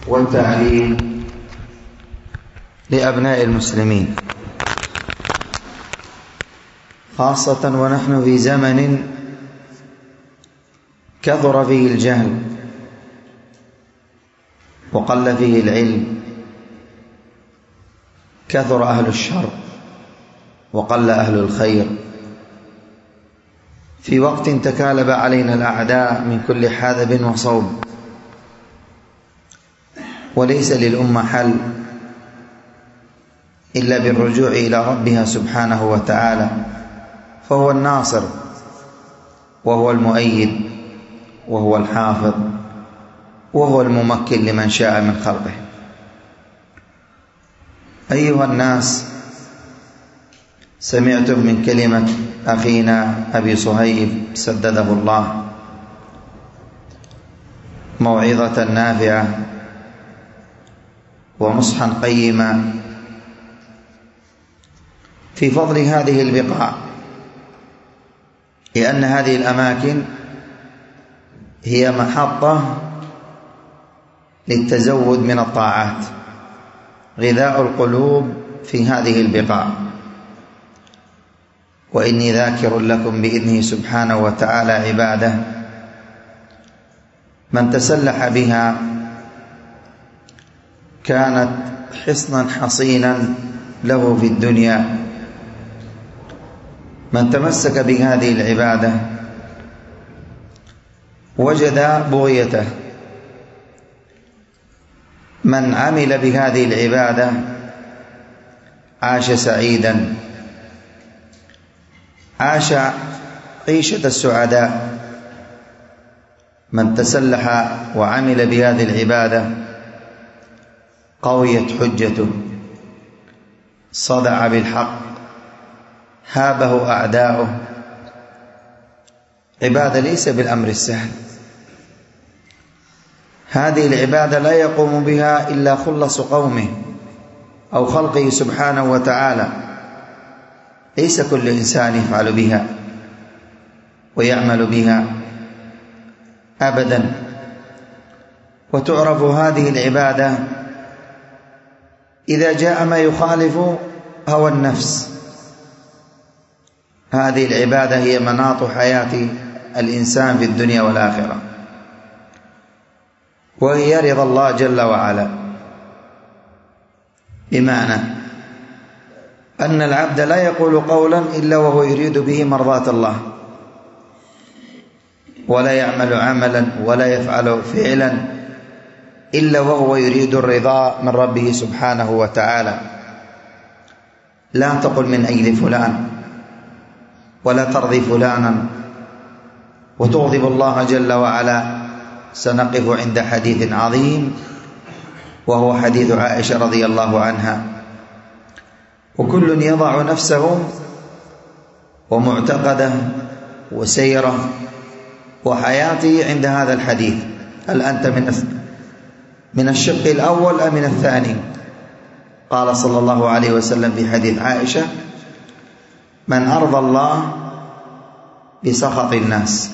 والتعليم لأبناء المسلمين، خاصة ونحن في زمن كثر فيه الجهل وقل فيه العلم، كثر أهل الشر وقل أهل الخير، في وقت تكالب علينا الأعداء من كل حدب وصوب، وليس للأمة حل إلا بالرجوع إلى ربها سبحانه وتعالى، فهو الناصر وهو المؤيد وهو الحافظ وهو الممكن لمن شاء من خلقه. أيها الناس، سمعتم من كلمة أخينا أبي صهيب سدده الله موعظة نافعة ونصحا قيما في فضل هذه البقاع، لأن هذه الأماكن هي محطة للتزود من الطاعات، غذاء القلوب في هذه البقاع. وإني ذاكر لكم بإذنه سبحانه وتعالى عباده من تسلح بها كانت حصنا حصينا له في الدنيا، من تمسك بهذه العبادة وجد بغيته، من عمل بهذه العبادة عاش سعيدا، عاش عيشة السعداء. من تسلح وعمل بهذه العبادة قويت حجته، صدع بالحق، هابه أعداؤه. عبادة ليس بالأمر السهل، هذه العبادة لا يقوم بها إلا خلص قومه أو خلقه سبحانه وتعالى، ليس كل إنسان يفعل بها ويعمل بها أبدا. وتعرف هذه العبادة إذا جاء ما يخالف هوى النفس. هذه العبادة هي مناط حياة الإنسان في الدنيا والآخرة، وهي رضا الله جل وعلا، بمعنى أن العبد لا يقول قولا إلا وهو يريد به مرضاة الله، ولا يعمل عملا ولا يفعل فعلا إلا وهو يريد الرضا من ربه سبحانه وتعالى. لا تقل من أجل فلان ولا ترضي فلانا وتغضب الله جل وعلا. سنقف عند حديث عظيم وهو حديث عائشة رضي الله عنها، وكل يضع نفسه ومعتقده وسيره وحياته عند هذا الحديث. هل أنت من الشق الأول أم من الثاني؟ قال صلى الله عليه وسلم في حديث عائشة: من أرضى الله بسخط الناس.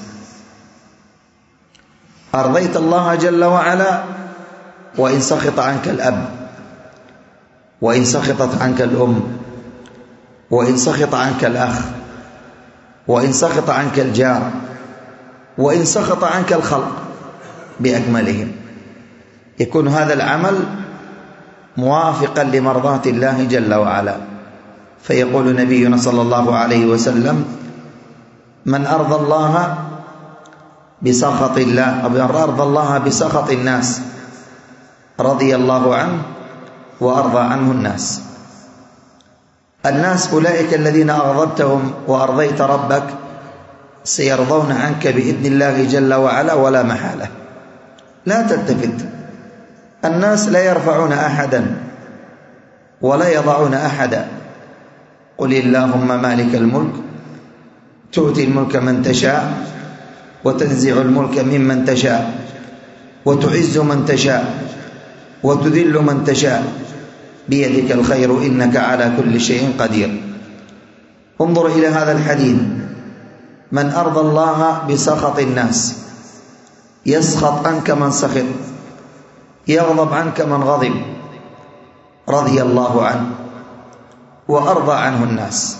أرضيت الله جل وعلا وإن سخط عنك الأب، وإن سخطت عنك الأم، وإن سخط عنك الأخ، وإن سخط عنك الجار، وإن سخط عنك الخلق بأكملهم، يكون هذا العمل موافقا لمرضاة الله جل وعلا. فيقول نبينا صلى الله عليه وسلم: من أرضى الله بسخط الله، أو من أرضى الله بسخط الناس رضي الله عنه وأرضى عنه الناس. الناس أولئك الذين أغضبتهم وأرضيت ربك سيرضون عنك بإذن الله جل وعلا ولا محالة. لا تلتفت، الناس لا يرفعون أحدا ولا يضعون أحدا. قل اللهم مالك الملك تؤتي الملك من تشاء وتنزع الملك ممن تشاء وتعز من تشاء وتذل من تشاء بيدك الخير إنك على كل شيء قدير. انظر إلى هذا الحديث: من أرضى الله بسخط الناس، يسخط عنك من سخط، يغضب عنك من غضب رضي الله عنه وأرضى عنه الناس.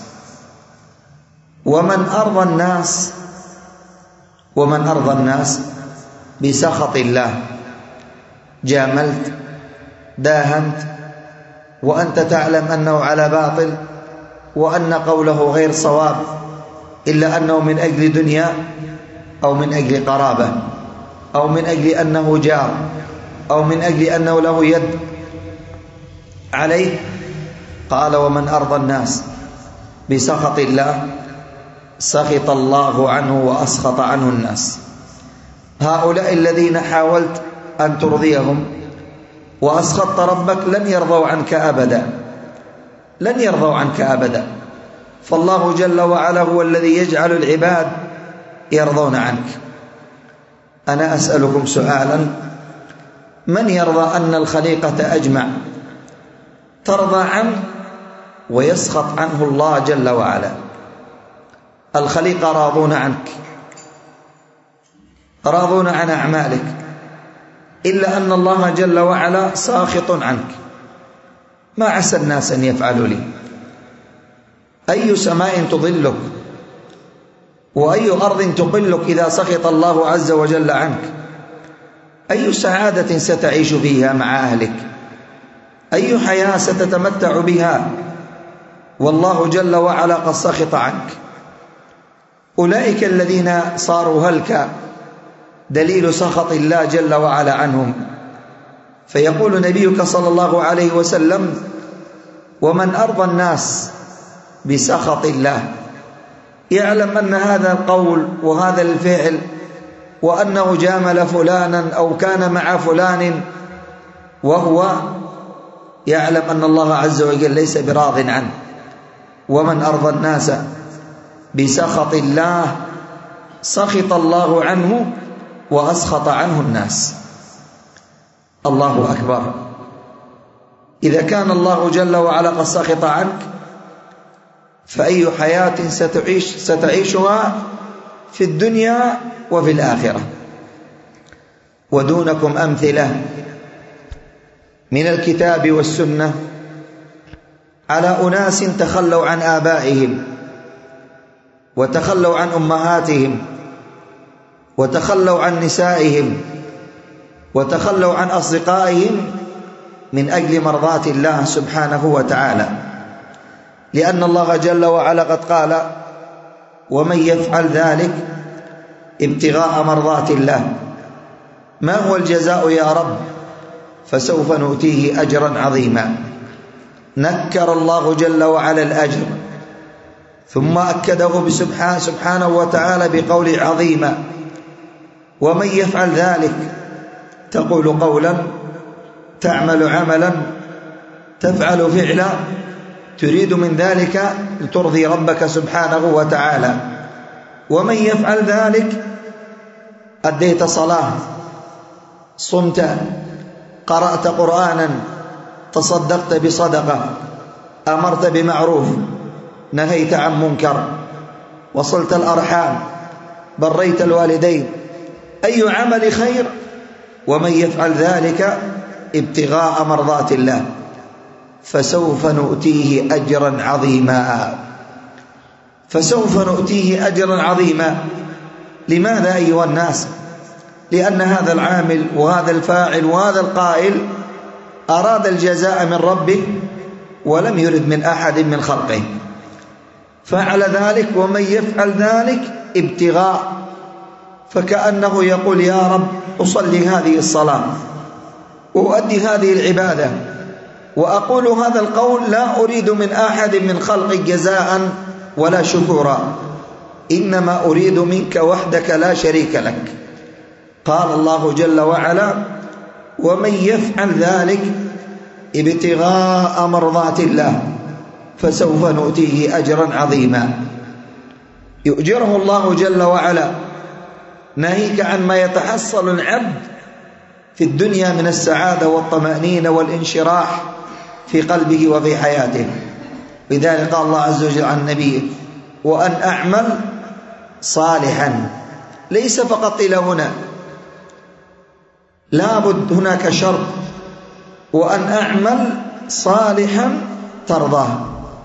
ومن أرضى الناس بسخط الله جاملت داهنت وأنت تعلم أنه على باطل وأن قوله غير صواب، إلا أنه من أجل دنيا أو من أجل قرابة أو من أجل أنه جار أو من أجل أنه له يد عليه. قال ومن أرضى الناس بسخط الله سخط الله عنه وأسخط عنه الناس. هؤلاء الذين حاولت أن ترضيهم وأسخطت ربك لن يرضوا عنك أبدا، لن يرضوا عنك أبدا. فالله جل وعلا هو الذي يجعل العباد يرضون عنك. أنا أسألكم سؤالا: من يرضى أن الخليقة أجمع ترضى عنه ويسخط عنه الله جل وعلا؟ الخليقة راضون عنك، راضون عن أعمالك، إلا أن الله جل وعلا ساخط عنك. ما عسى الناس أن يفعلوا لي؟ أي سماء تظلك وأي أرض تقلك إذا سخط الله عز وجل عنك؟ أي سعادة ستعيش فيها مع أهلك؟ أي حياة ستتمتع بها والله جل وعلا قد سخط عنك؟ أولئك الذين صاروا هلكا دليل سخط الله جل وعلا عنهم. فيقول نبيك صلى الله عليه وسلم: ومن أرضى الناس بسخط الله، يعلم أن هذا القول وهذا الفعل وأنه جامل فلانا أو كان مع فلان وهو يعلم أن الله عز وجل ليس براض عنه. ومن أرضى الناس بسخط الله سخط الله عنه وأسخط عنه الناس. الله أكبر! إذا كان الله جل وعلا قد سخط عنك فأي حياة ستعيشها في الدنيا وفي الآخرة. ودونكم أمثلة من الكتاب والسنة على أناس تخلوا عن آبائهم وتخلوا عن أمهاتهم وتخلوا عن نسائهم وتخلوا عن أصدقائهم من أجل مرضاة الله سبحانه وتعالى، لأن الله جل وعلا قد قال: ومن يفعل ذلك ابتغاء مرضات الله ما هو الجزاء يا رب؟ فسوف نؤتيه أجرا عظيما. نكر الله جل وعلا الأجر ثم أكده سبحانه وتعالى بقول عظيما: ومن يفعل ذلك، تقول قولا، تعمل عملا، تفعل فعلا، تريد من ذلك لترضي ربك سبحانه وتعالى. ومن يفعل ذلك، أديت صلاة، صمت، قرأت قرآنا، تصدقت بصدقة، أمرت بمعروف، نهيت عن منكر، وصلت الأرحام، بريت الوالدين، أي عمل خير. ومن يفعل ذلك ابتغاء مرضات الله فسوف نؤتيه أجرا عظيما. فسوف نؤتيه أجرا عظيما. لماذا أيها الناس؟ لأن هذا العامل وهذا الفاعل وهذا القائل أراد الجزاء من ربه ولم يرد من أحد من خلقه، فعل ذلك. ومن يفعل ذلك ابتغاء، فكأنه يقول: يا رب أصلي هذه الصلاة وأؤدي هذه العبادة وأقول هذا القول، لا أريد من أحد من خلقك جزاء ولا شكورا، إنما أريد منك وحدك لا شريك لك. قال الله جل وعلا: ومن يفعل ذلك ابتغاء مرضات الله فسوف نؤتيه أجرا عظيما. يؤجره الله جل وعلا، ناهيك عن ما يتحصل العبد في الدنيا من السعادة والطمأنينة والانشراح في قلبه وفي حياته. لذلك قال الله عز وجل عن نبيه: وأن أعمل صالحا. ليس فقط إلى هنا، لابد هناك شرط، وأن أعمل صالحا ترضاه.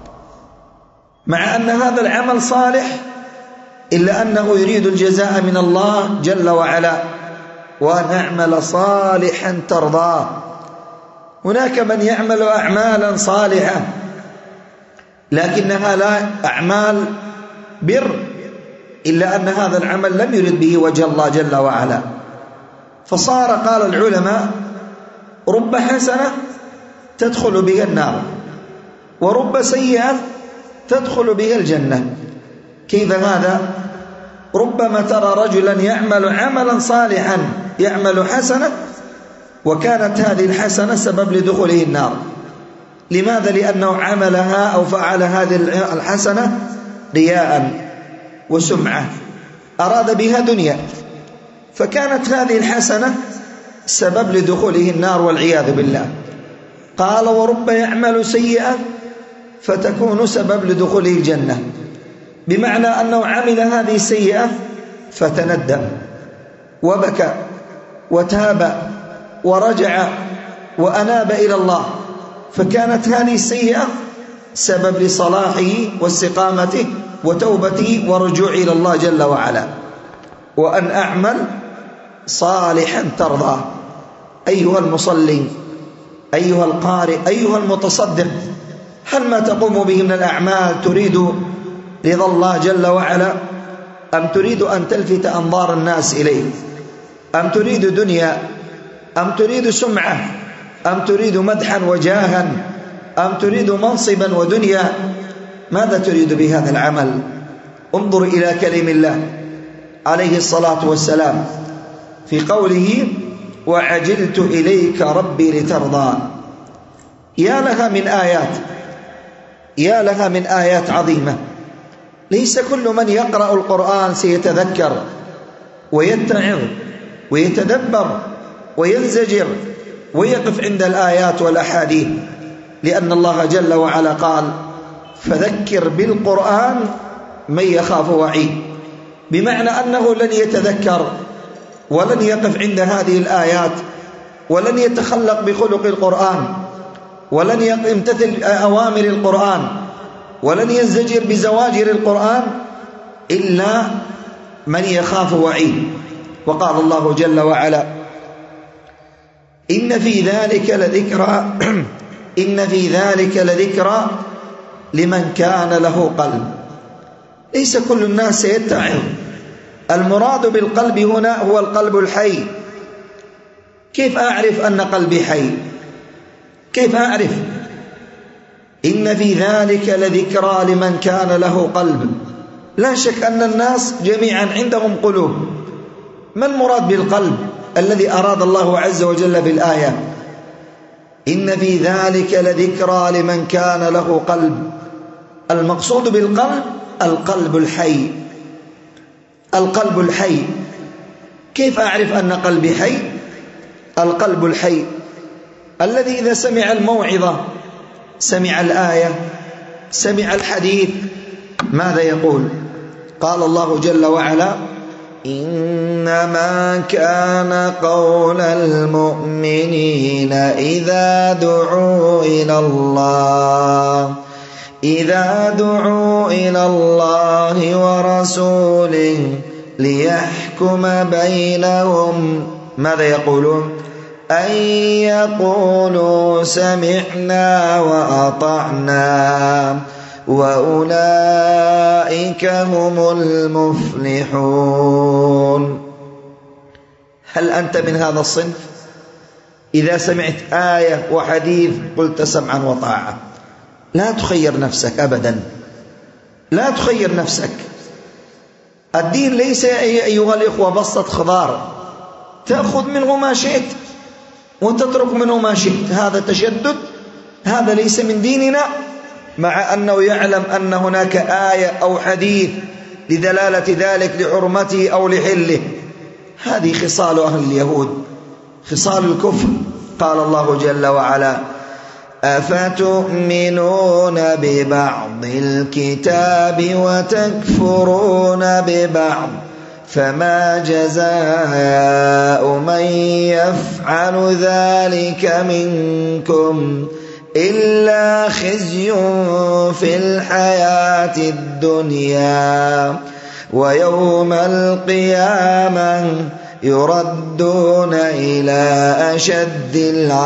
مع أن هذا العمل صالح إلا أنه يريد الجزاء من الله جل وعلا، وأن أعمل صالحا ترضاه. هناك من يعمل أعمالا صالحة لكنها لا أعمال بر، إلا أن هذا العمل لم يرد به وجه الله جل وعلا، فصار قال العلماء رب حسنة تدخل بها النار، ورب سيئة تدخل بها الجنة. كيف هذا؟ ربما ترى رجلا يعمل عملا صالحا، يعمل حسنة، وكانت هذه الحسنة سبب لدخوله النار. لماذا؟ لأنه عملها أو فعل هذه الحسنة رياء وسمعة، أراد بها دنيا، فكانت هذه الحسنة سبب لدخوله النار والعياذ بالله. قال ورب يعمل سيئة فتكون سبب لدخوله الجنة، بمعنى أنه عمل هذه السيئة فتندم وبكى وتاب ورجع وأناب إلى الله، فكانت هذه السيئة سبب لصلاحه واستقامته وتوبته ورجوعه إلى الله جل وعلا. وأن أعمل صالحا ترضاه. أيها المصلي، أيها القارئ، أيها المتصدق، هل ما تقوم به من الأعمال تريد رضا الله جل وعلا، أم تريد أن تلفت أنظار الناس إليه، أم تريد دنيا، أم تريد سمعة، أم تريد مدحا وجاها، أم تريد منصبا ودنيا؟ ماذا تريد بهذا العمل؟ انظر إلى كلام الله عليه الصلاة والسلام في قوله وعجلت إليك ربي لترضى. يا لها من آيات، يا لها من آيات عظيمة. ليس كل من يقرأ القرآن سيتذكر ويتعظ ويتدبر وينزجر ويقف عند الآيات والأحاديث، لأن الله جل وعلا قال فذكر بالقرآن من يخاف وعيد، بمعنى أنه لن يتذكر ولن يقف عند هذه الآيات ولن يتخلق بخلق القرآن ولن يمتثل أوامر القرآن ولن ينزجر بزواجر القرآن إلا من يخاف وعيد. وقال الله جل وعلا إن في ذلك لذكرى إن في ذلك لذكرى لمن كان له قلب. ليس كل الناس سيتعظ. المراد بالقلب هنا هو القلب الحي. كيف أعرف أن قلبي حي؟ كيف أعرف؟ إن في ذلك لذكرى لمن كان له قلب. لا شك أن الناس جميعا عندهم قلوب. ما المراد بالقلب الذي أراد الله عز وجل في الآية؟ إن في ذلك لذكرى لمن كان له قلب. المقصود بالقلب القلب الحي. القلب الحي. كيف أعرف أن قلبي حي؟ القلب الحي الذي إذا سمع الموعظة، سمع الآية، سمع الحديث، ماذا يقول؟ قال الله جل وعلا إنما كان قول المؤمنين إذا دعوا إلى الله ورسوله ليحكم بينهم، ماذا يقولون؟ أن يقولوا سمعنا وأطعنا وأولئك هم المفلحون. هل أنت من هذا الصنف؟ إذا سمعت آية وحديث قلت سمعا وطاعة. لا تخير نفسك أبدا، لا تخير نفسك. الدين ليس أيها الإخوة بسطة خضار تأخذ منه ما شئت وتترك منه ما شئت. هذا تشدد، هذا ليس من ديننا، مع أنه يعلم أن هناك آية أو حديث لدلالة ذلك لحرمته أو لحله. هذه خصال أهل اليهود، خصال الكفر. قال الله جل وعلا أفتؤمنون ببعض الكتاب وتكفرون ببعض فما جزاء من يفعل ذلك منكم إلا خزي في الحياة الدنيا ويوم القيامة يردون إلى أشد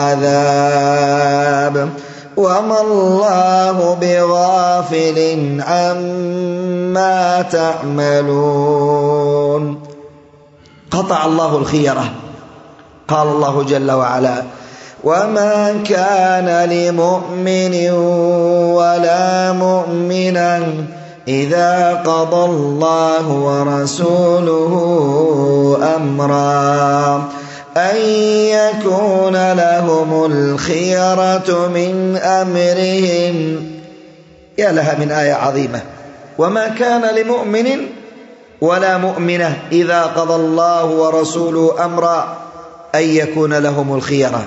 العذاب وما الله بغافل عما تعملون. قطع الله الخيرة. قال الله جل وعلا: وما كان لمؤمن ولا مؤمنا إذا قضى الله ورسوله أمرا أن يكون لهم الخيرة من أمرهم. يا لها من آية عظيمة. وما كان لمؤمن ولا مؤمنة إذا قضى الله ورسوله أمرا أن يكون لهم الخيرة.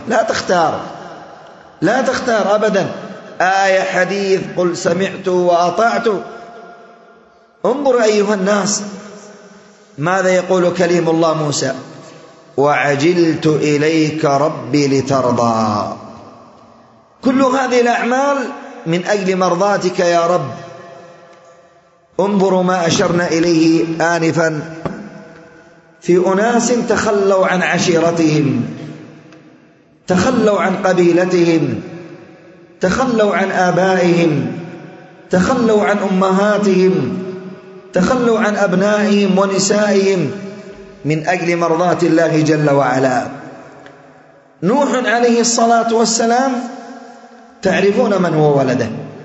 لا تختار أبدا. آية حديث قل سمعت وأطعت. انظر أيها الناس ماذا يقول كليم الله موسى: وعجلت إليك ربي لترضى. كل هذه الأعمال من أجل مرضاتك يا رب. انظروا ما أشرنا إليه آنفا في أناس تخلوا عن عشيرتهم، تخلوا عن قبيلتهم، تخلوا عن آبائهم، تخلوا عن أمهاتهم، تخلوا عن أبنائهم ونسائهم من أجل مرضات الله جل وعلا. نوح عليه الصلاة والسلام تعرفون من هو ولده،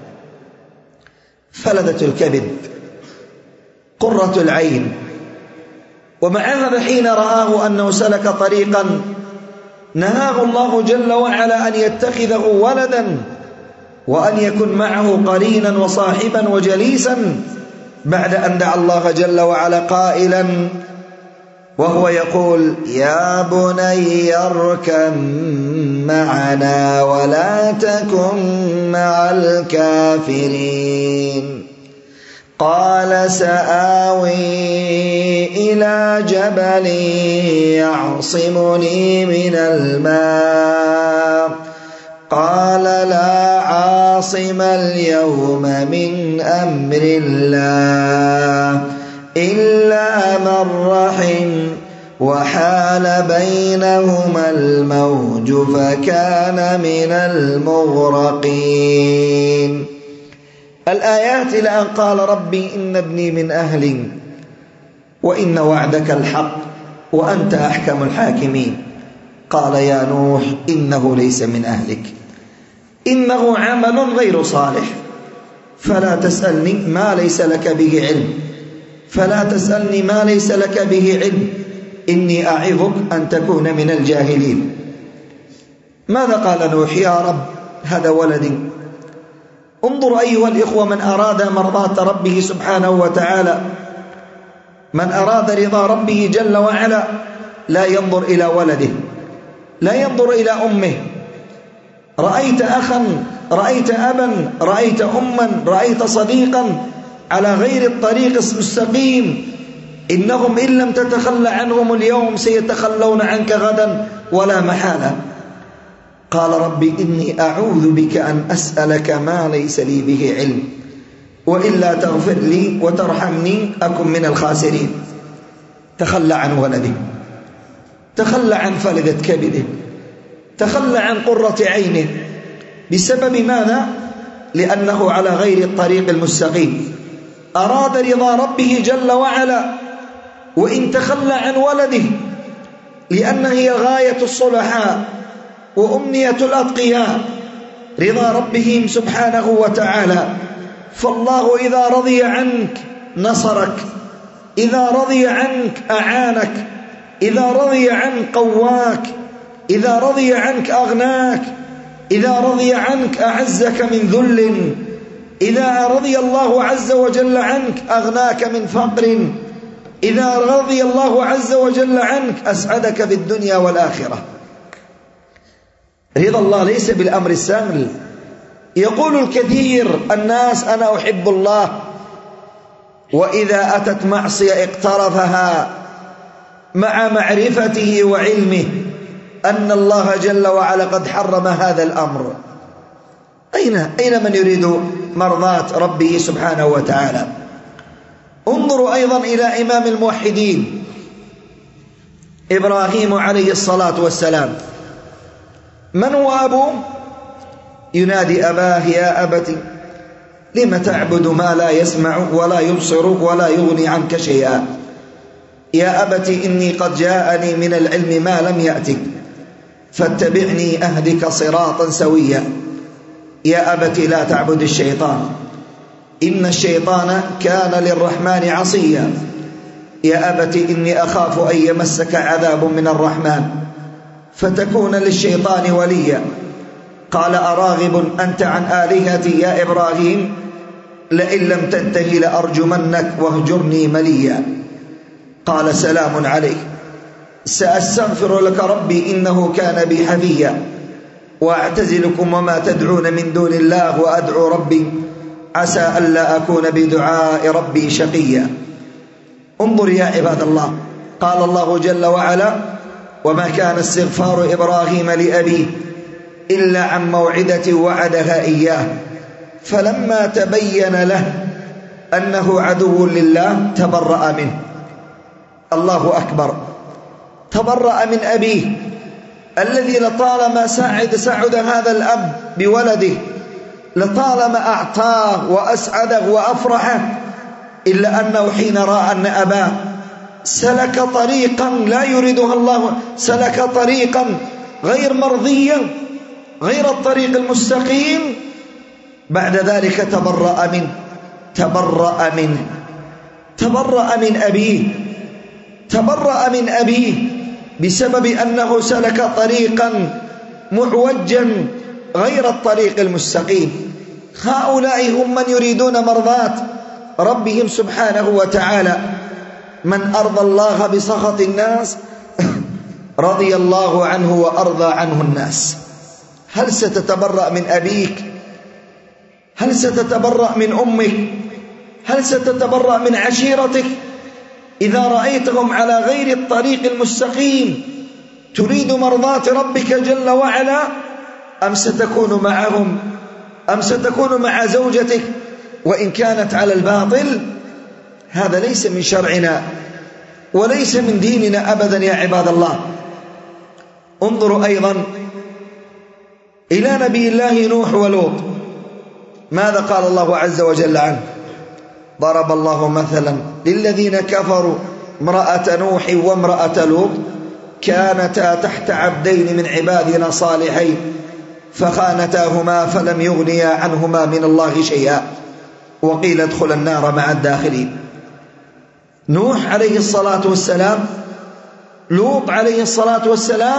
فلذة الكبد، قرة العين. ومع هذا حين رآه أنه سلك طريقا نهاه الله جل وعلا أن يتخذه ولدا وأن يكون معه قرينا وصاحبا وجليسا، بعد أن دعا الله جل وعلا قائلا وهو يقول: يا بني اركب معنا ولا تكن مع الكافرين. قال: سآوي إلى جبل يعصمني من الماء. قال: لا عاصم اليوم من أمر الله إلا من رحم وحال بينهما الموج فكان من المغرقين. الآيات إلى أن قال: ربي إن ابني من أهلي وإن وعدك الحق وأنت أحكم الحاكمين. قال: يا نوح إنه ليس من أهلك، إنه عمل غير صالح، فلا تسألني ما ليس لك به علم، فلا تسألني ما ليس لك به علم، إني أعظك أن تكون من الجاهلين. ماذا قال نوح؟ يا رب هذا ولدي. انظر أيها الإخوة، من أراد مرضاة ربه سبحانه وتعالى، من أراد رضا ربه جل وعلا، لا ينظر إلى ولده، لا ينظر إلى أمه. رأيت أخا، رأيت أبا، رأيت أما، رأيت صديقا على غير الطريق المستقيم، إنهم إن لم تتخلى عنهم اليوم سيتخلون عنك غدا ولا محالة. قال: ربي إني أعوذ بك أن أسألك ما ليس لي به علم، وإلا تغفر لي وترحمني أكن من الخاسرين. تخلى عن ولده، تخلى عن فلذة كبده، تخلى عن قرة عينه. بسبب ماذا؟ لأنه على غير الطريق المستقيم. أراد رضا ربه جل وعلا، وإن تخلى عن ولده، لأن هي غاية الصلحاء وأمنية الأتقياء رضا ربهم سبحانه وتعالى. فالله إذا رضي عنك نصرك، إذا رضي عنك أعانك، إذا رضي عنك قواك، إذا رضي عنك أغناك، إذا رضي عنك أعزك من ذل، إذا رضي الله عز وجل عنك أغناك من فقر، إذا رضي الله عز وجل عنك أسعدك في الدنيا والآخرة. رضا الله ليس بالأمر السهل. يقول الكثير الناس: أنا أحب الله، وإذا أتت معصية اقترفها مع معرفته وعلمه أن الله جل وعلا قد حرم هذا الأمر. أين من يريد مرضاة ربه سبحانه وتعالى؟ انظروا أيضا إلى إمام الموحدين إبراهيم عليه الصلاة والسلام. من هو أبوه؟ ينادي أباه: يا أبت لم تعبد ما لا يسمع ولا يبصر ولا يغني عنك شيئا، يا أبت إني قد جاءني من العلم ما لم يأتك فاتبعني أهدك صراطا سويا، يا أبت لا تعبد الشيطان إن الشيطان كان للرحمن عصيا، يا أبت إني أخاف أن يمسك عذاب من الرحمن فتكون للشيطان وليا. قال: أراغب أنت عن آلهتي يا إبراهيم؟ لئن لم تنته لأرجمنك واهجرني مليا. قال: سلام عليك، سأستغفر لك ربي إنه كان بي حفيا، وأعتزلكم وما تدعون من دون الله وأدعو ربي عسى ألا أكون بدعاء ربي شقيا. انظر يا عباد الله، قال الله جل وعلا: وما كان استغفار إبراهيم لأبيه إلا عن موعدة وعدها إياه فلما تبين له أنه عدو لله تبرأ منه. الله أكبر، تبرأ من أبيه الذي لطالما سعد هذا الأب بولده، لطالما أعطاه وأسعده وأفرحه، إلا أنه حين رأى أن أباه سلك طريقا لا يريدها الله، سلك طريقا غير مرضيا غير الطريق المستقيم، بعد ذلك تبرأ من أبيه بسبب أنه سلك طريقا معوجا غير الطريق المستقيم. هؤلاء هم من يريدون مرضاة ربهم سبحانه وتعالى. من أرضى الله بسخط الناس رضي الله عنه وأرضى عنه الناس. هل ستتبرأ من أبيك؟ هل ستتبرأ من أمك؟ هل ستتبرأ من عشيرتك إذا رأيتهم على غير الطريق المستقيم تريد مرضاة ربك جل وعلا؟ أم ستكون معهم؟ أم ستكون مع زوجتك وإن كانت على الباطل؟ هذا ليس من شرعنا وليس من ديننا أبدا يا عباد الله. انظروا أيضا إلى نبي الله نوح ولوط، ماذا قال الله عز وجل عنه؟ ضرب الله مثلا للذين كفروا امرأة نوح وامرأة لوط كانتا تحت عبدين من عبادنا صالحين فخانتاهما فلم يغنيا عنهما من الله شيئا وقيل ادخلا النار مع الداخلين. نوح عليه الصلاة والسلام، لوط عليه الصلاة والسلام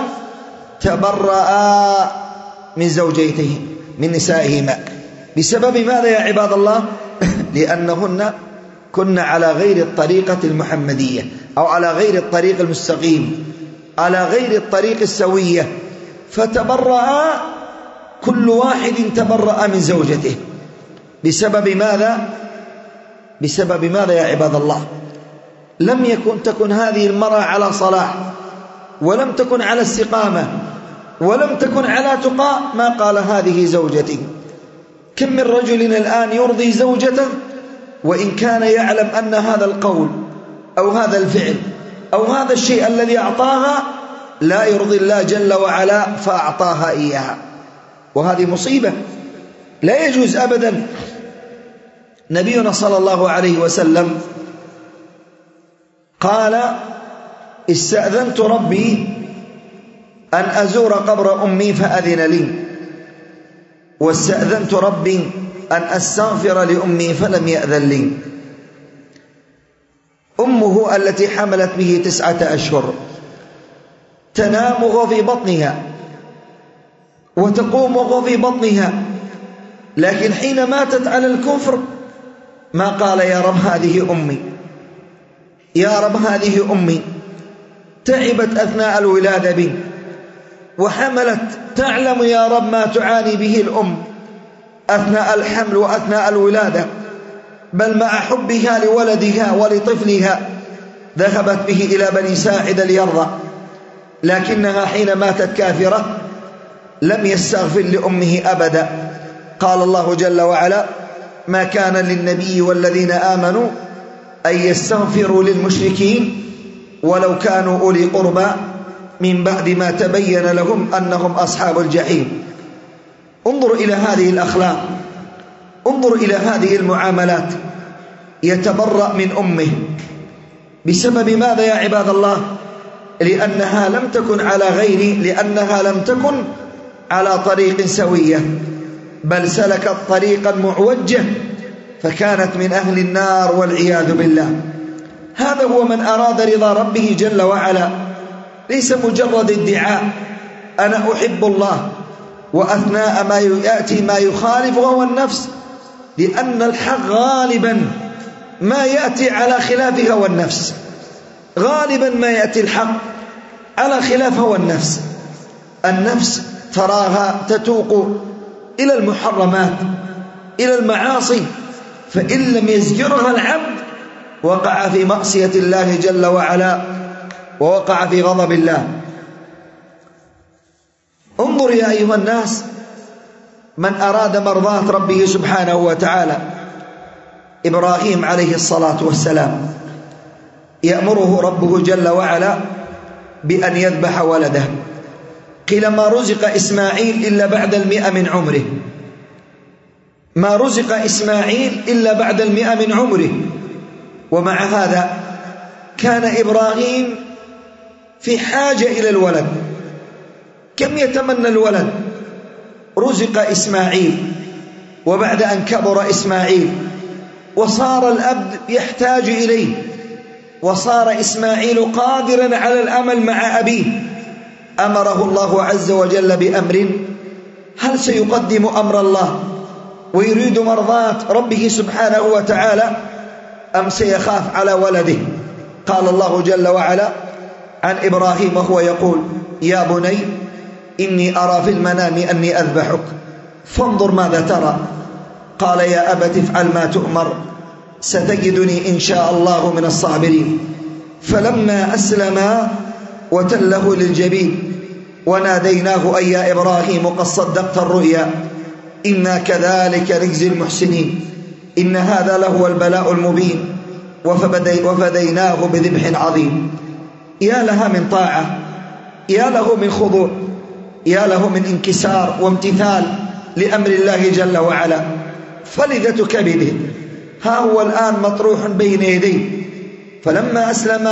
تبرأ من زوجيته من نسائهما بسبب ماذا يا عباد الله؟ لأنهن كن على غير الطريقة المحمدية أو على غير الطريق المستقيم، على غير الطريق السوية، فتبرأ كل واحد تبرأ من زوجته بسبب ماذا؟ بسبب ماذا يا عباد الله؟ لم تكن هذه المرأة على صلاح، ولم تكن على استقامة، ولم تكن على تقى، ما قال هذه زوجتي. كم من رجل الآن يرضي زوجته وإن كان يعلم أن هذا القول أو هذا الفعل أو هذا الشيء الذي أعطاها لا يرضي الله جل وعلا فأعطاها إياها، وهذه مصيبة لا يجوز أبدا. نبينا صلى الله عليه وسلم قال: استأذنت ربي أن أزور قبر أمي فأذن لي، واستأذنت ربي أن أستغفر لأمي فلم يأذن لي. أمه التي حملت به 9 أشهر تنام في بطنها وتقوم في بطنها، لكن حين ماتت على الكفر ما قال يا رب هذه أمي، يا رب هذه أمي، تعبت أثناء الولادة بي وحملت، تعلم يا رب ما تعاني به الأم أثناء الحمل وأثناء الولادة، بل مع حبها لولدها ولطفلها ذهبت به إلى بني ساعد ليرضع، لكنها حين ماتت كافرة لم يستغفر لأمه أبدا. قال الله جل وعلا: ما كان للنبي والذين آمنوا أن يستغفروا للمشركين ولو كانوا أولي قربى من بعد ما تبين لهم أنهم أصحاب الجحيم. انظر إلى هذه الأخلاق، انظر إلى هذه المعاملات. يتبرأ من أمه بسبب ماذا يا عباد الله؟ لأنها لم تكن على طريق سوية، بل سلكت طريقا معوجة فكانت من أهل النار والعياذ بالله. هذا هو من أراد رضا ربه جل وعلا، ليس مجرد ادعاء أنا أحب الله وأثناء ما يأتي ما يخالف هوى النفس، لأن الحق غالبا ما يأتي على خلاف هوى النفس، غالبا ما يأتي الحق على خلاف هوى النفس. النفس تراها تتوق إلى المحرمات، إلى المعاصي، فإن لم يزجرها العبد وقع في معصية الله جل وعلا ووقع في غضب الله. انظر يا أيها الناس، من أراد مرضاة ربه سبحانه وتعالى، إبراهيم عليه الصلاة والسلام يأمره ربه جل وعلا بأن يذبح ولده. قيل ما رزق إسماعيل إلا بعد 100 من عمره، ما رزق إسماعيل إلا بعد 100 من عمره. ومع هذا كان إبراهيم في حاجة إلى الولد، كم يتمنى الولد. رزق إسماعيل، وبعد أن كبر إسماعيل وصار الأب يحتاج إليه، وصار إسماعيل قادرا على العمل مع أبيه، أمره الله عز وجل بأمر. هل سيقدم أمر الله ويريد مرضاة ربه سبحانه وتعالى، أم سيخاف على ولده؟ قال الله جل وعلا عن إبراهيم وهو يقول: يا بني إني أرى في المنام أني أذبحك فانظر ماذا ترى. قال: يا أبت افعل ما تؤمر ستجدني إن شاء الله من الصابرين. فلما أسلما وتله للجبين وناديناه أي يا إبراهيم قد صدقت الرؤيا إنا كذلك نجزي المحسنين إن هذا لهو البلاء المبين وفديناه بذبح عظيم. يا لها من طاعة، يا له من خضوع، يا له من انكسار وامتثال لأمر الله جل وعلا. فلذة كبده ها هو الآن مطروح بين يديه. فلما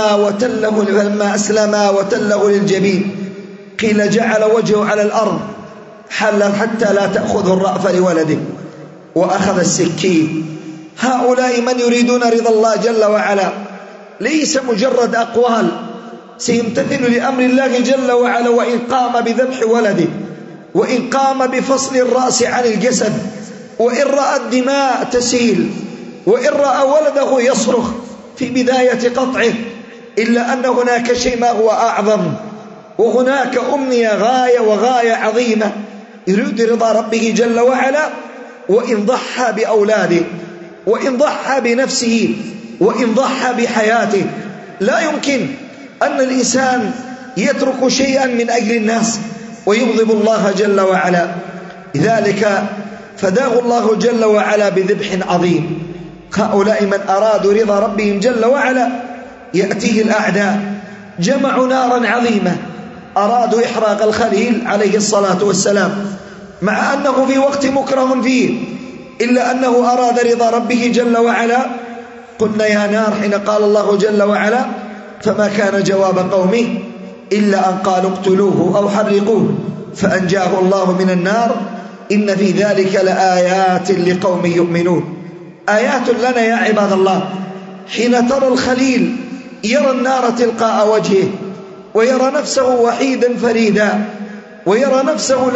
أسلما وتله للجبين قيل جعل وجهه على الأرض حتى لا تأخذه الرأفة لولده وأخذ السكين. هؤلاء من يريدون رضا الله جل وعلا، ليس مجرد أقوال، سيمتثل لأمر الله جل وعلا. وإن قام بذبح ولده، وإن قام بفصل الرأس عن الجسد، وإن رأى الدماء تسيل، وإن رأى ولده يصرخ في بداية قطعه، إلا أن هناك شيء ما هو أعظم، وهناك أمنية غاية عظيمة، يريد رضا ربه جل وعلا. وإن ضحى بأولاده، وإن ضحى بنفسه، وإن ضحى بحياته، لا يمكن أن الإنسان يترك شيئا من أجل الناس ويغضب الله جل وعلا. لذلك فداه الله جل وعلا بذبح عظيم. هؤلاء من أرادوا رضا ربهم جل وعلا يأتيه الأعداء، جمعوا نارا عظيمة، أرادوا إحراق الخليل عليه الصلاة والسلام، مع أنه في وقت مكره فيه، إلا أنه أراد رضا ربه جل وعلا. قلنا يا نار حين قال الله جل وعلا: فما كان جواب قومه إلا أن قالوا اقتلوه أو حرقوه فأنجاه الله من النار إن في ذلك لآيات لقوم يؤمنون. آيات لنا يا عباد الله. حين ترى الخليل يرى النار تلقاء وجهه، ويرى نفسه وحيدا فريدا، ويرى نفسه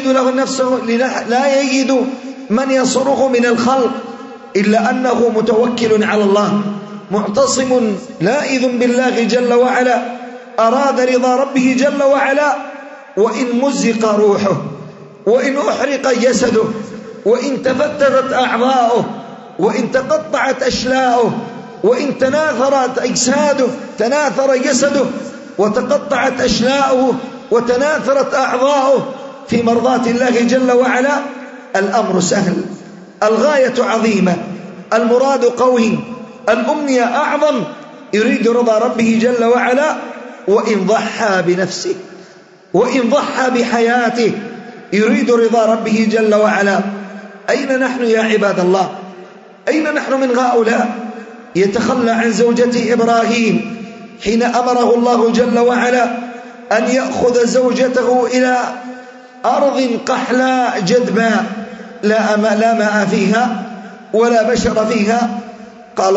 لا يجد من يصرخ من الخلق، إلا أنه متوكل على الله، معتصم لائذ بالله جل وعلا، أراد رضا ربه جل وعلا. وإن مزق روحه، وإن أحرق جسده، وإن تفتتت أعضاؤه، وإن تقطعت أشلاؤه، وإن تناثرت أجساده، تناثر جسده وتقطعت أشلاؤه وتناثرت أعضاؤه في مرضاة الله جل وعلا، الأمر سهل، الغاية عظيمة، المراد قوي، الأمنية أعظم، يريد رضا ربه جل وعلا. وإن ضحى بنفسه وإن ضحى بحياته يريد رضا ربه جل وعلا. أين نحن يا عباد الله؟ أين نحن من هؤلاء يتخلى عن زوجته إبراهيم حين أمره الله جل وعلا أن يأخذ زوجته إلى أرض قحلاء جدباء لا ماء فيها ولا بشر فيها؟ قال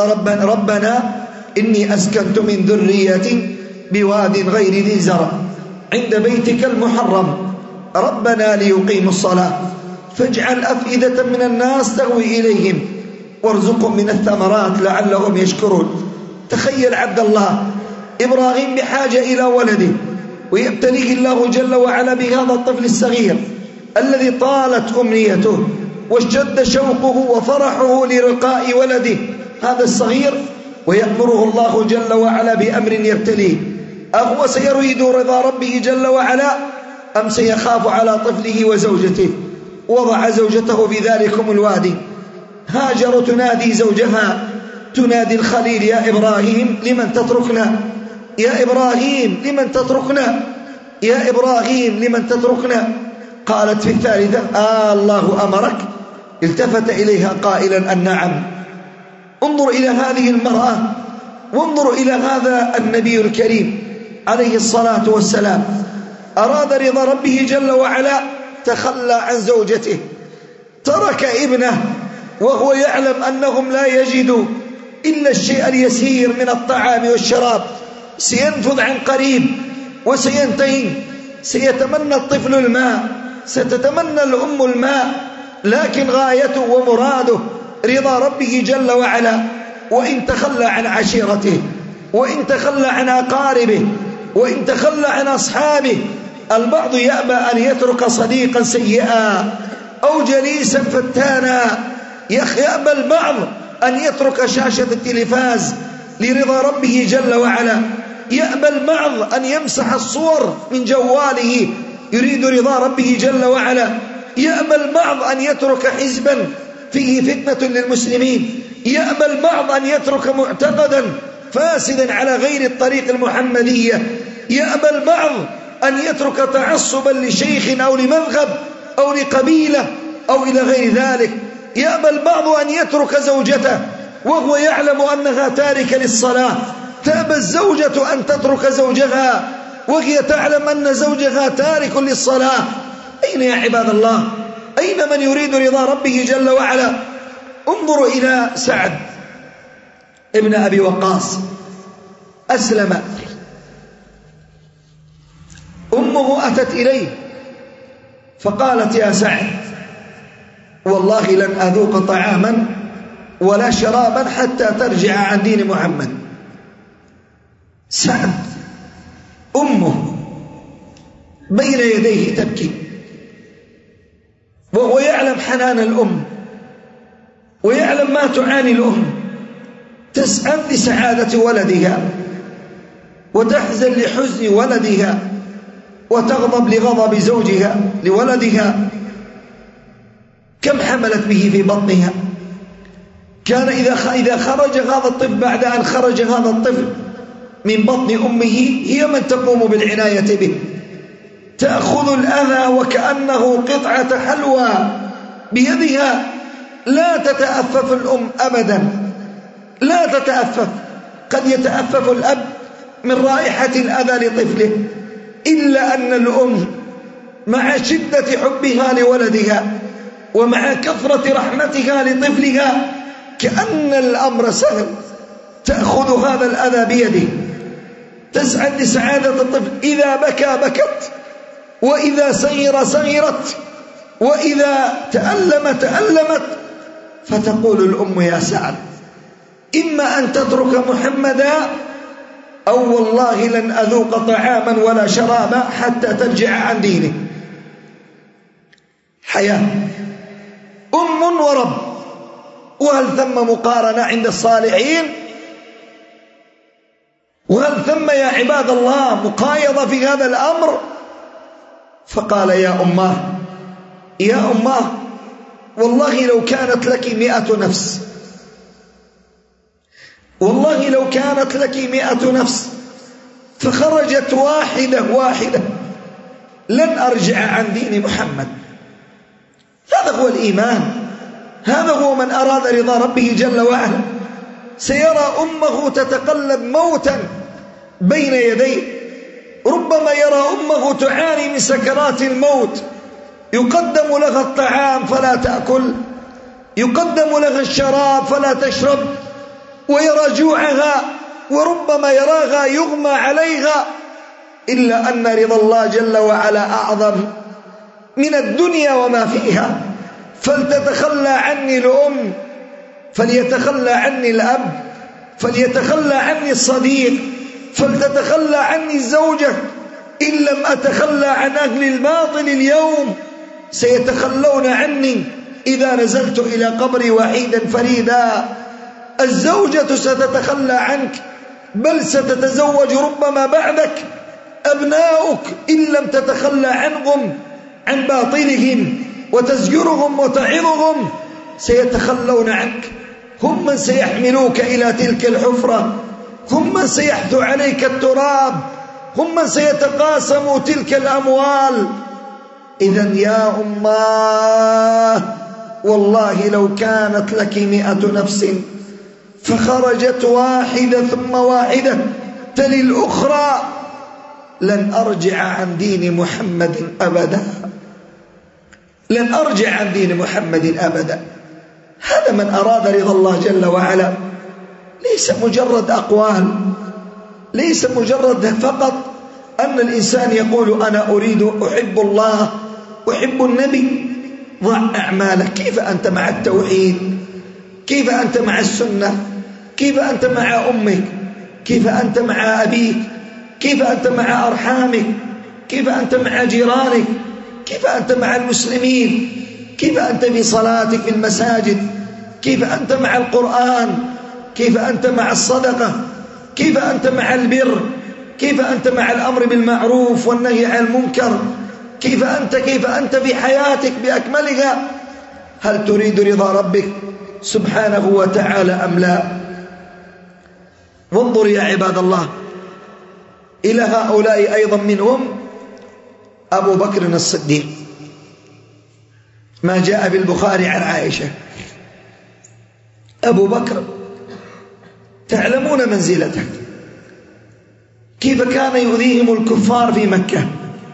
ربنا إني أسكنت من ذريتي بواد غير ذي زرع عند بيتك المحرم ربنا ليقيموا الصلاة فاجعل أفئدة من الناس تهوي إليهم وارزقهم من الثمرات لعلهم يشكرون. تخيل عبد الله، إبراهيم بحاجة إلى ولده، ويبتليه الله جل وعلا بهذا الطفل الصغير الذي طالت أمنيته واشتد شوقه وفرحه للقاء ولده هذا الصغير، ويأمره الله جل وعلا بأمر يبتليه. أهو سيريد رضا ربه جل وعلا أم سيخاف على طفله وزوجته؟ وضع زوجته في ذلكم الوادي، هاجر تنادي زوجها، تنادي الخليل: يا إبراهيم لمن تتركنا؟ يا إبراهيم لمن تتركنا؟ يا إبراهيم لمن تتركنا؟ قالت في الثالثة: الله أمرك؟ التفت إليها قائلا: النعم. انظر إلى هذه المرأة، وانظر إلى هذا النبي الكريم عليه الصلاة والسلام، أراد رضا ربه جل وعلا تخلى عن زوجته، ترك ابنه وهو يعلم أنهم لا يجدوا إلا الشيء اليسير من الطعام والشراب، سينفذ عن قريب وسينتهي، سيتمنى الطفل الماء، ستتمنى الأم الماء، لكن غايته ومراده رضا ربه جل وعلا. وإن تخلى عن عشيرته، وإن تخلى عن أقاربه، وإن تخلى عن أصحابه، البعض يأبى أن يترك صديقا سيئا أو جليسا فتانا، يأبى البعض أن يترك شاشة التلفاز لرضا ربه جل وعلا، يأبى البعض أن يمسح الصور من جواله يريد رضا ربه جل وعلا، يأبى البعض أن يترك حزبا فيه فتنة للمسلمين، يأبى البعض أن يترك معتقدا فاسدا على غير الطريق المحمدية، يأبى البعض أن يترك تعصبا لشيخ أو لمذهب أو لقبيلة أو إلى غير ذلك، يأبى البعض أن يترك زوجته وهو يعلم أنها تاركة للصلاة، تأبى الزوجة أن تترك زوجها وهي تعلم أن زوجها تارك للصلاة. أين يا عباد الله؟ أين من يريد رضا ربه جل وعلا؟ انظروا إلى سعد ابن أبي وقاص، أسلم، أمه أتت إليه فقالت: يا سعد والله لن أذوق طعاما ولا شرابا حتى ترجع عن دين محمد. سعد أمه بين يديه تبكي، وهو يعلم حنان الأم ويعلم ما تعاني الأم، تسعد لسعادة ولدها وتحزن لحزن ولدها وتغضب لغضب زوجها لولدها. كم حملت به في بطنها، كان إذا خرج هذا الطفل، بعد أن خرج هذا الطفل من بطن أمه، هي من تقوم بالعناية به، تأخذ الأذى وكأنه قطعة حلوى بيدها، لا تتأفف الأم أبدا، لا تتأفف. قد يتأفف الأب من رائحة الأذى لطفله، إلا أن الأم مع شدة حبها لولدها ومع كثرة رحمتها لطفلها كأن الأمر سهل، تأخذ هذا الأذى بيده، تسعد لسعادة الطفل، إذا بكى بكت، وإذا سير سيرت، وإذا تألم تألمت، فتقول الأم: يا سعد إما أن تترك محمدا أو والله لن أذوق طعاما ولا شرابا حتى ترجع عن دينه. حياة أم ورب. وهل ثم مقارنة عند الصالحين يا عباد الله مقايضة في هذا الأمر. فقال يا أماه والله لو كانت لك 100 نفس، والله لو كانت لك 100 نفس فخرجت واحدة لن أرجع عن دين محمد. هذا هو الإيمان، هذا هو من أراد رضا ربه جل وعلا. سيرى أمه تتقلب موتا بين يديه، ربما يرى أمه تعاني من سكرات الموت، يقدم لها الطعام فلا تأكل، يقدم لها الشراب فلا تشرب، ويرى جوعها، وربما يراها يغمى عليها، إلا أن رضا الله جل وعلا أعظم من الدنيا وما فيها. فلتتخلى عني الأم، فليتخلى عني الأب، فليتخلى عني الصديق، فلتتخلى عني الزوجة. إن لم أتخلى عن أهل الباطل اليوم سيتخلون عني إذا نزلت إلى قبري وحيدا فريدا. الزوجة ستتخلى عنك، بل ستتزوج ربما بعدك. أبناؤك إن لم تتخلى عنهم عن باطلهم وتزجرهم وتعظهم سيتخلون عنك. هم من سيحملوك إلى تلك الحفرة، هم من سيحثو عليك التراب، هم من سيتقاسموا تلك الأموال. إذن يا أماه والله لو كانت لك 100 نفس فخرجت واحدة ثم واحدة تلي الأخرى لن أرجع عن دين محمد أبدا، لن أرجع عن دين محمد أبدا. هذا من أراد رضا الله جل وعلا. ليس مجرد أقوال، ليس مجرد فقط أن الإنسان يقول أنا أحب الله أحب النبي. ضع أعمالك. كيف أنت مع التوحيد؟ كيف أنت مع السنة؟ كيف أنت مع أمك؟ كيف أنت مع أبيك؟ كيف أنت مع أرحامك؟ كيف أنت مع جيرانك؟ كيف أنت مع المسلمين؟ كيف أنت في صلاتك في المساجد؟ كيف أنت مع القرآن؟ كيف أنت مع الصدقة؟ كيف أنت مع البر؟ كيف أنت مع الأمر بالمعروف والنهي عن المنكر؟ كيف أنت في حياتك بأكملها؟ هل تريد رضا ربك سبحانه وتعالى أم لا؟ وانظر يا عباد الله إلى هؤلاء أيضا منهم أبو بكر الصديق. ما جاء في البخاري عن عائشة. أبو بكر تعلمون منزلته، كيف كان يؤذيهم الكفار في مكة.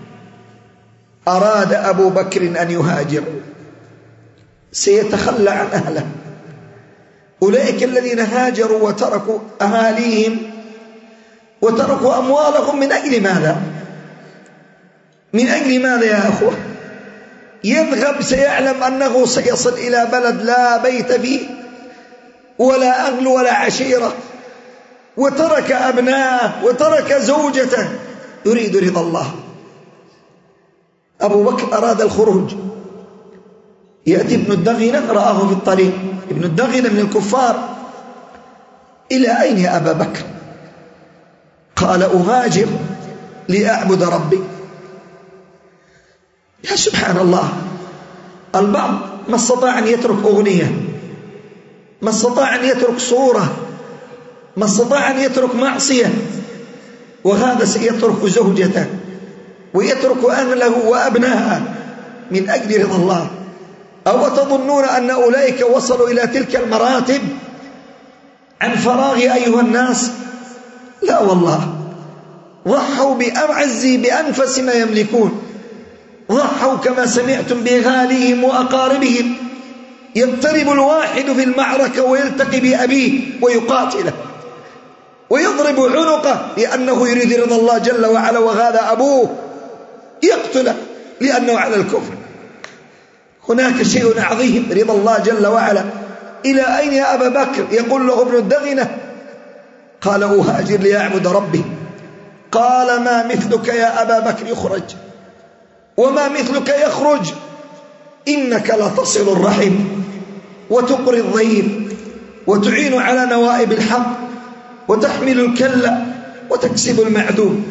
أراد أبو بكر أن يهاجر، سيتخلى عن أهله. أولئك الذين هاجروا وتركوا أهاليهم وتركوا أموالهم من أجل ماذا؟ من أجل ماذا يا أخوة؟ يذهب سيعلم أنه سيصل إلى بلد لا بيت فيه ولا أهل ولا عشيرة، وترك أبناءه وترك زوجته، يريد رضا الله. أبو بكر أراد الخروج. يأتي ابن الدغنة، رآه في الطريق، ابن الدغنة من الكفار. إلى أين يا أبا بكر؟ قال أهاجر لأعبد ربي. يا سبحان الله، البعض ما استطاع أن يترك أغنية، ما استطاع أن يترك صورة، ما استطاع أن يترك معصية، وهذا سيترك زوجته ويترك أهله وأبناءه من أجل رضا الله. أو تظنون أن أولئك وصلوا إلى تلك المراتب عن فراغ أيها الناس؟ لا والله، ضحوا بأنفس ما يملكون، ضحوا كما سمعتم بغاليهم وأقاربهم. يضطرب الواحد في المعركة ويلتقي بأبيه ويقاتله ويضرب عنقه لأنه يريد رضا الله جل وعلا، وهذا أبوه يقتله لأنه على الكفر. هناك شيء عظيم، رضا الله جل وعلا. إلى أين يا أبا بكر؟ يقول له ابن الدغنة. قال أهاجر ليعبد ربي. قال ما مثلك يا أبا بكر يخرج، وما مثلك يخرج، إنك لتصل الرحم وتقري الضيف وتعين على نوائب الحق وتحمل الكلة وتكسب المعدوم،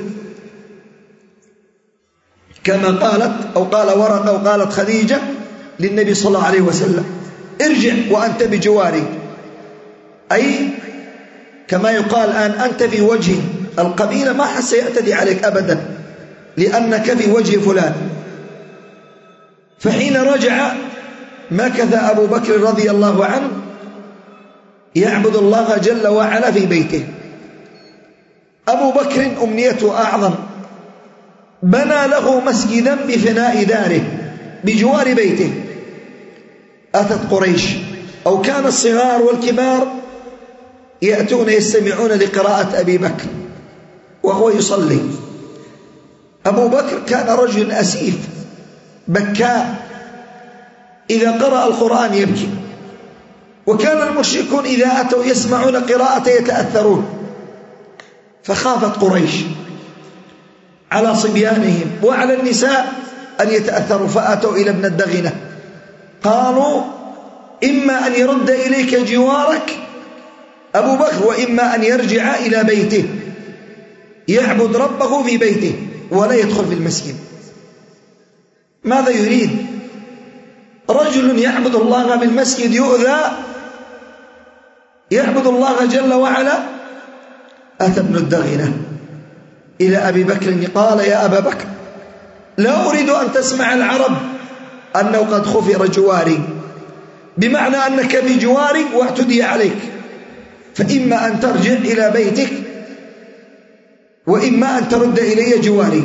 كما قالت أو قال ورقة أو قالت خديجة للنبي صلى الله عليه وسلم: ارجع وأنت بجواري، أي كما يقال الآن أنت في وجه القبيلة، ما حد سيعتدي عليك أبدا لأنك في وجه فلان. فحين رجع مكث أبو بكر رضي الله عنه يعبد الله جل وعلا في بيته. أبو بكر أمنيته أعظم، بنى له مسجدا بفناء داره بجوار بيته. أتت قريش أو كان الصغار والكبار يأتون يستمعون لقراءة أبي بكر وهو يصلي. أبو بكر كان رجل أسيف بكاء، إذا قرأ القرآن يبكي، وكان المشركون إذا أتوا يسمعون قراءة يتأثرون. فخافت قريش على صبيانهم وعلى النساء أن يتأثروا، فأتوا إلى ابن الدغنة قالوا: إما أن يرد إليك جوارك أبو بكر، وإما أن يرجع إلى بيته يعبد ربه في بيته ولا يدخل في المسجد. ماذا يريد؟ رجل يعبد الله بالمسجد يؤذى، يعبد الله جل وعلا. أتى ابن الدغنة إلى أبي بكر قال: يا أبا بكر، لا أريد أن تسمع العرب أنه قد خفر جواري، بمعنى أنك بجواري واعتدي عليك، فإما أن ترجع إلى بيتك وإما أن ترد إلي جواري.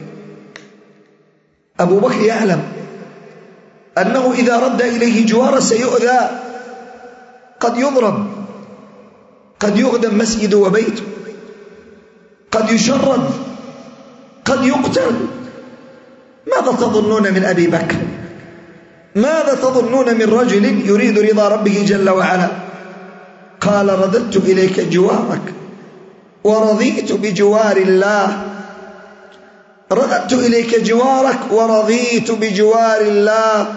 أبو بكر يعلم أنه إذا رد إليه جواره سيؤذى، قد يضرب، قد يهدم مسجده وبيته، قد يشرد، قد يقتل. ماذا تظنون من أبي بكر؟ ماذا تظنون من رجل يريد رضا ربه جل وعلا؟ قال: رددت إليك جوارك ورضيت بجوار الله. رددت إليك جوارك ورضيت بجوار الله.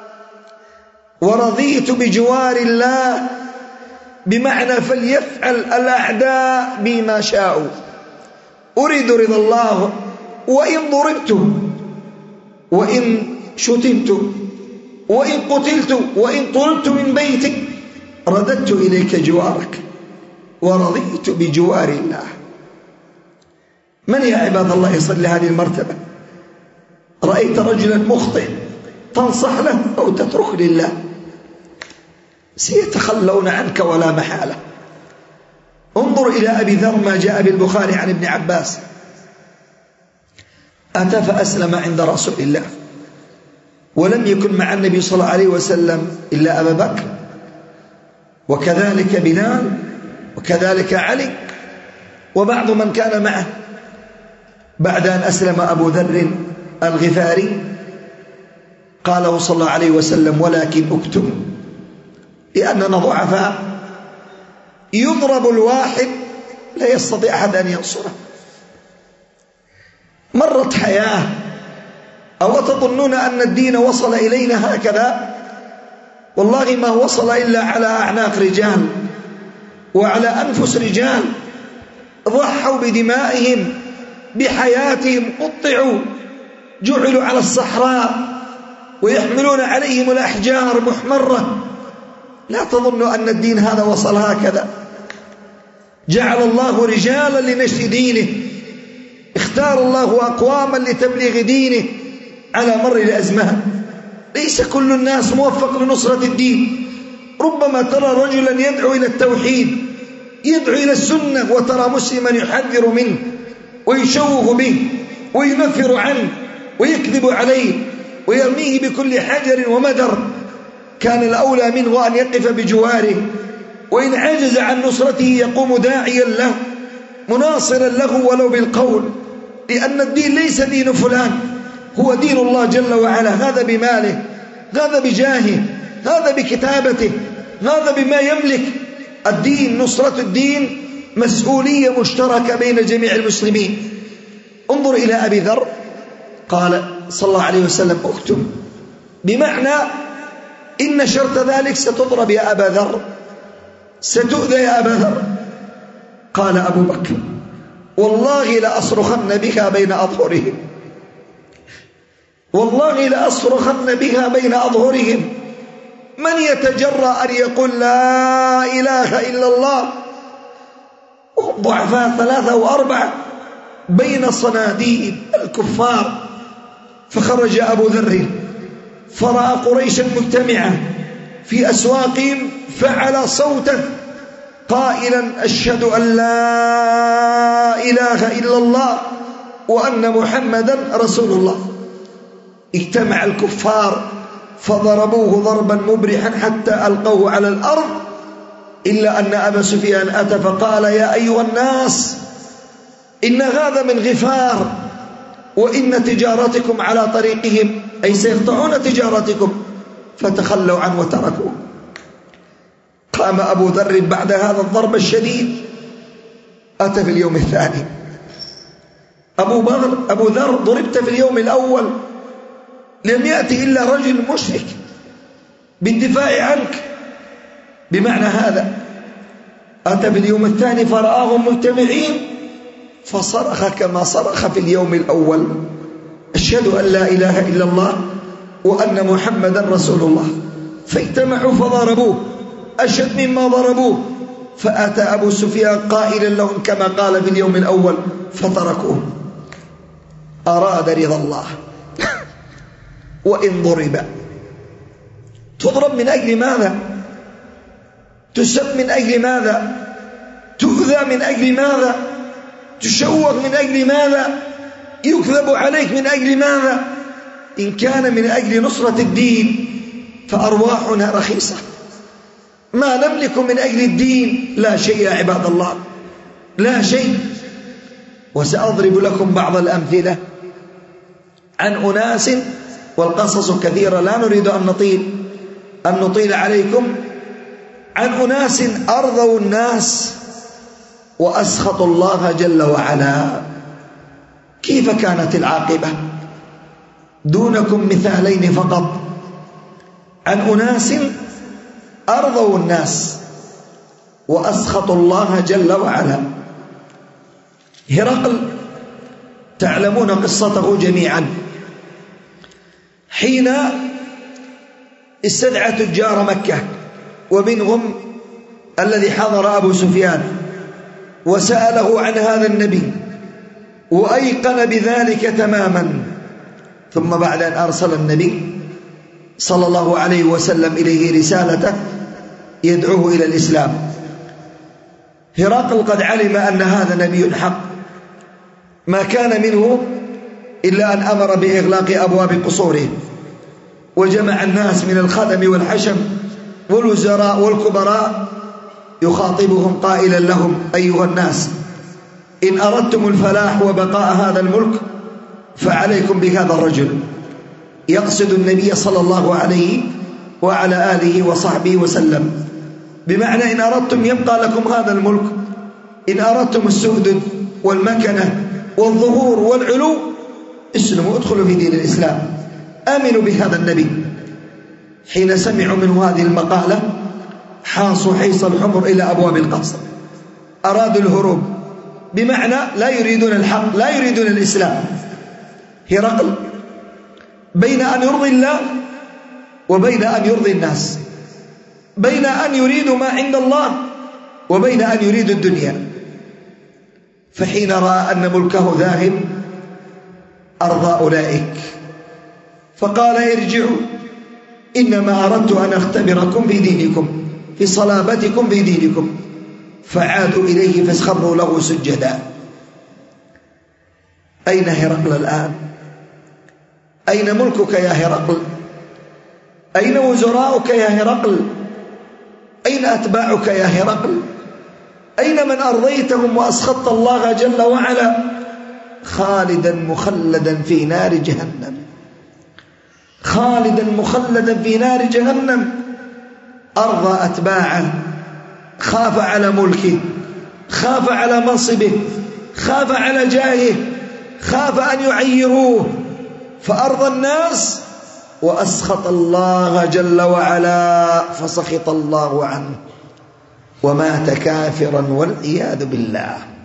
ورضيت بجوار الله بمعنى فليفعل الأعداء بما شاءوا، أريد رضا الله، وإن ضربت وإن شتمت وإن قتلت وإن طردت من بيتك رددت إليك جوارك ورضيت بجوار الله. من يا عباد الله يصل لهذه المرتبة؟ رأيت رجلا مخطئ تنصح له أو تترك لله، سيتخلون عنك ولا محالة. انظر إلى أبي ذر ما جاء بالبخاري عن ابن عباس: أتى فأسلم عند رسول الله، ولم يكن مع النبي صلى الله عليه وسلم إلا أبا بكر، وكذلك بلال، وكذلك علي، وبعض من كان معه. بعد أن أسلم أبو ذر الغفاري قال له صلى الله عليه وسلم: ولكن اكتم، لأننا ضعفاء، يضرب الواحد لا يستطيع أحد أن ينصره. مرت حياة، أو تظنون أن الدين وصل إلينا هكذا؟ والله ما وصل إلا على أعناق رجال وعلى أنفس رجال ضحوا بدمائهم بحياتهم، قطعوا، جعلوا على الصحراء ويحملون عليهم الأحجار محمرة. لا تظنوا أن الدين هذا وصل هكذا. جعل الله رجالا لنشر دينه، اختار الله أقواما لتبليغ دينه على مر الأزمان. ليس كل الناس موفق لنصرة الدين. ربما ترى رجلا يدعو إلى التوحيد، يدعو إلى السنة، وترى مسلما يحذر منه ويشوه به وينفر عنه ويكذب عليه ويرميه بكل حجر ومدر. كان الأولى منه أن يقف بجواره، وإن عجز عن نصرته يقوم داعيا له مناصرا له ولو بالقول، لأن الدين ليس دين فلان، هو دين الله جل وعلا. هذا بماله، هذا بجاهه، هذا بكتابته، هذا بما يملك. الدين، نصرة الدين مسؤولية مشتركة بين جميع المسلمين. انظر إلى أبي ذر، قال صلى الله عليه وسلم: اكتم، بمعنى إن شرط ذلك ستضرب يا أبا ذر، ستؤذى يا أبا ذر. قال أبو بكر: والله لأصرخن بها بين أظهرهم، والله لأصرخن بها بين أظهرهم. من يتجرأ أن يقول لا إله إلا الله؟ ضعفاء 3 و4 بين صناديد الكفار. فخرج أبو ذر فرأى قريشا مجتمعة في أسواقهم، فعلى صوته قائلا أشهد أن لا إله إلا الله وأن محمدا رسول الله. اجتمع الكفار فضربوه ضربا مبرحا حتى ألقوه على الأرض، إلا أن أبا سفيان أتى فقال يا أيها الناس إن هذا من غفار، وإن تجارتكم على طريقهم، أي سيقطعون تجارتكم، فتخلوا عنه وتركوه. قام أبو ذر بعد هذا الضرب الشديد، أتى في اليوم الثاني. أبو ذر ضربت في اليوم الأول، لم يأتي إلا رجل مشرك بالدفاع عنك. بمعنى هذا أتى في اليوم الثاني فرآهم مجتمعين فصرخ كما صرخ في اليوم الأول أشهد أن لا إله إلا الله وأن محمدا رسول الله. فاجتمعوا فضربوه أشد مما ضربوه، فأتى أبو سفيان قائلا لهم كما قال في اليوم الأول فتركوه. أراد رضا الله. وإن ضرب تضرب من أجل ماذا؟ تسب من أجل ماذا؟ تؤذى من أجل ماذا؟ تشوه من أجل ماذا؟ يكذب عليك من أجل ماذا؟ إن كان من أجل نصرة الدين فأرواحنا رخيصة، ما نملك من أجل الدين لا شيء يا عباد الله، لا شيء. وسأضرب لكم بعض الأمثلة عن أناس، والقصص كثيرة لا نريد أن نطيل عليكم، عن أناس أرضوا الناس وأسخطوا الله جل وعلا. كيف كانت العاقبة؟ دونكم مثالين فقط عن أناس أرضوا الناس وأسخطوا الله جل وعلا. هرقل تعلمون قصته جميعا، حين استدعى تجار مكة ومنهم الذي حضر أبو سفيان وسأله عن هذا النبي وأيقن بذلك تماما، ثم بعد أن أرسل النبي صلى الله عليه وسلم إليه رسالته يدعوه إلى الإسلام، هرقل قد علم أن هذا نبي حق، ما كان منه إلا أن أمر بإغلاق أبواب قصوره، وجمع الناس من الخدم والحشم والوزراء والكبراء يخاطبهم قائلا لهم أيها الناس إن أردتم الفلاح وبقاء هذا الملك فعليكم بهذا الرجل، يقصد النبي صلى الله عليه وعلى آله وصحبه وسلم، بمعنى إن أردتم يبقى لكم هذا الملك، إن أردتم السؤدد والمكنة والظهور والعلو اسلموا، ادخلوا في دين الإسلام، آمنوا بهذا النبي. حين سمعوا منه هذه المقالة حاصوا حيص الحمر إلى أبواب القصر، أرادوا الهروب، بمعنى لا يريدون الحق، لا يريدون الإسلام. هرقل بين أن يرضي الله وبين أن يرضي الناس، بين أن يريدوا ما عند الله وبين أن يريدوا الدنيا، فحين رأى أن ملكه ذاهب أرضى أولئك فقال ارجعوا، إنما أردت أن أختبركم في دينكم، في صلابتكم في دينكم. فعادوا إليه فاسخروا له سجدا. أين هرقل الآن؟ أين ملكك يا هرقل؟ أين وزراؤك يا هرقل؟ أين أتباعك يا هرقل؟ أين من أرضيتهم وأسخطت الله جل وعلا؟ خالدا مخلدا في نار جهنم، خالدا مخلدا في نار جهنم. أرضى أتباعه، خاف على ملكه، خاف على منصبه، خاف على جاهه، خاف أن يعيروه، فأرضى الناس وأسخط الله جل وعلا فسخط الله عنه ومات كافرا والعياذ بالله.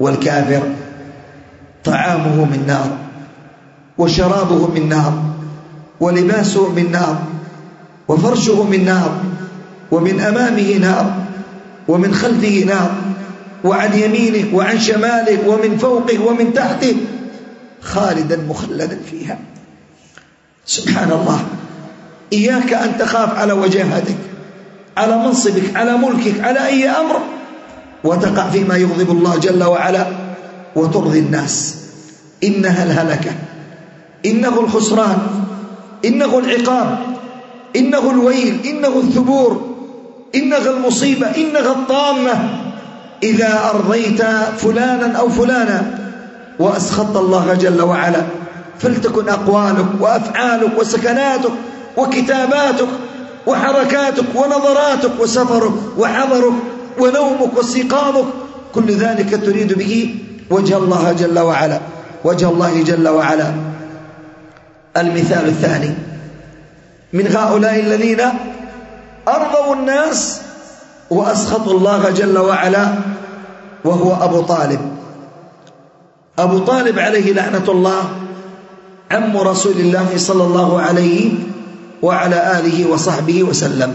والكافر طعامه من نار وشرابه من نار ولباسه من نار وفرشه من نار ومن أمامه نار ومن خلفه نار وعن يمينه وعن شماله ومن فوقه ومن تحته خالدا مخلدا فيها. سبحان الله. إياك أن تخاف على وجاهتك، على منصبك، على ملكك، على أي أمر، وتقع فيما يغضب الله جل وعلا وترضي الناس. إنها الهلكة، إنه الخسران، إنه العقاب، إنه الويل، إنه الثبور، إنها المصيبة، إنها الطامة إذا أرضيت فلانا أو فلانا وأسخطت الله جل وعلا. فلتكن أقوالك وأفعالك وسكناتك وكتاباتك وحركاتك ونظراتك وسفرك وحضرك ونومك واستيقاظك كل ذلك تريد به وجه الله جل وعلا، وجه الله جل وعلا. المثال الثاني من هؤلاء الذين أرضوا الناس وأسخطوا الله جل وعلا وهو أبو طالب. أبو طالب عليه لعنة الله عم رسول الله صلى الله عليه وعلى آله وصحبه وسلم،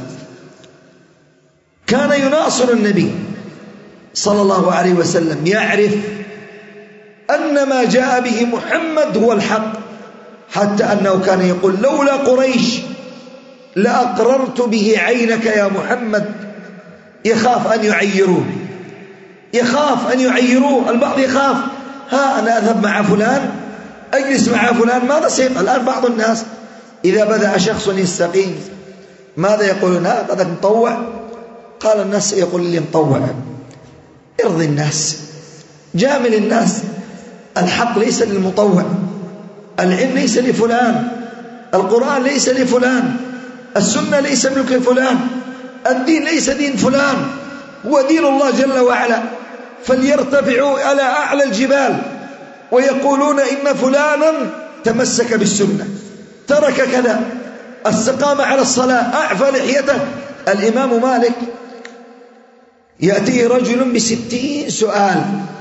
كان يناصر النبي صلى الله عليه وسلم، يعرف أن ما جاء به محمد هو الحق، حتى أنه كان يقول لولا قريش لأقررت به عينك يا محمد. يخاف أن يعيروه، يخاف أن يعيروه. البعض يخاف، ها أنا أذهب مع فلان، أجلس مع فلان، ماذا سيفعل؟ الآن بعض الناس إذا بدأ شخص يستقيم ماذا يقولون؟ هذا مطوع. قال الناس يقول لي مطوع. ارضي الناس، جامل الناس. الحق ليس للمطوع، العلم ليس لفلان، القرآن ليس لفلان، السنة ليس ملك فلان، الدين ليس دين فلان، هو دين الله جل وعلا. فليرتفعوا على أعلى الجبال ويقولون إن فلانا تمسك بالسنة، ترك كذا، استقام على الصلاة، أعفى لحيته. الإمام مالك يأتيه رجل ب60 سؤال،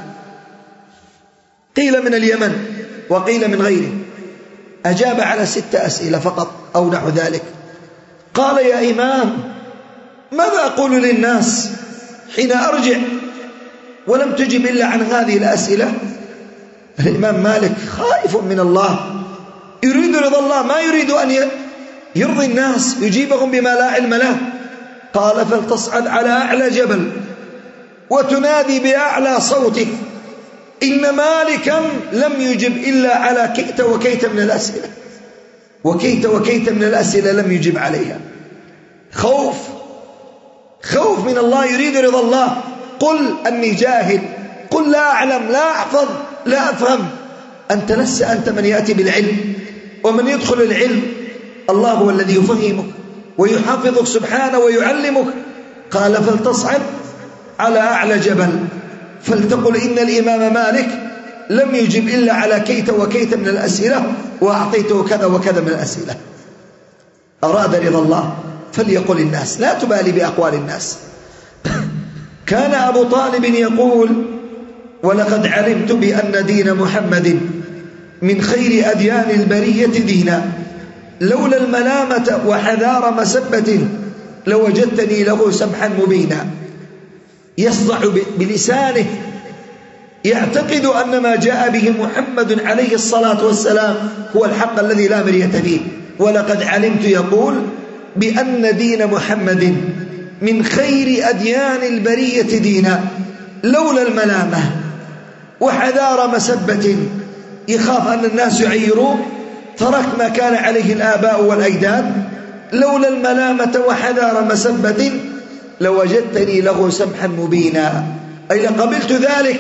قيل من اليمن وقيل من غيره، أجاب على 6 أسئلة فقط أو نحو ذلك. قال يا إمام ماذا أقول للناس حين أرجع ولم تجب إلا عن هذه الأسئلة؟ الإمام مالك خائف من الله، يريد رضا الله، ما يريد أن يرضي الناس، يجيبهم بما لا علم له. قال فلتصعد على أعلى جبل وتنادي بأعلى صوتك إن مالكا لم يجب إلا على كيت وكيت من الأسئلة، وكيت وكيت من الأسئلة لم يجب عليها. خوف من الله، يريد رضا الله. قل أني جاهل، قل لا أعلم، لا أحفظ، لا أفهم. أنت لست أنت من يأتي بالعلم، ومن يدخل العلم الله هو الذي يفهمك ويحفظك سبحانه ويعلمك. قال فلتصعد على أعلى جبل فلتقل إن الإمام مالك لم يجب إلا على كيت وكيت من الأسئلة وأعطيته كذا وكذا من الأسئلة. أراد رضا الله فليقل الناس، لا تبالي بأقوال الناس. كان أبو طالب يقول ولقد علمت بأن دين محمد من خير أديان البرية دينا، لولا الملامة وحذار مسبة لوجدتني له سمحا مبينا. يصدع بلسانه، يعتقد أن ما جاء به محمد عليه الصلاة والسلام هو الحق الذي لا مرية فيه. ولقد علمت يقول بأن دين محمد من خير أديان البرية دينا، لولا الملامة وحذار مسبة، يخاف أن الناس يعيروه، ترك ما كان عليه الآباء والأجداد. لولا الملامة وحذار مسبة لوجدتني له سمحا مبينا، أي لقبلت ذلك.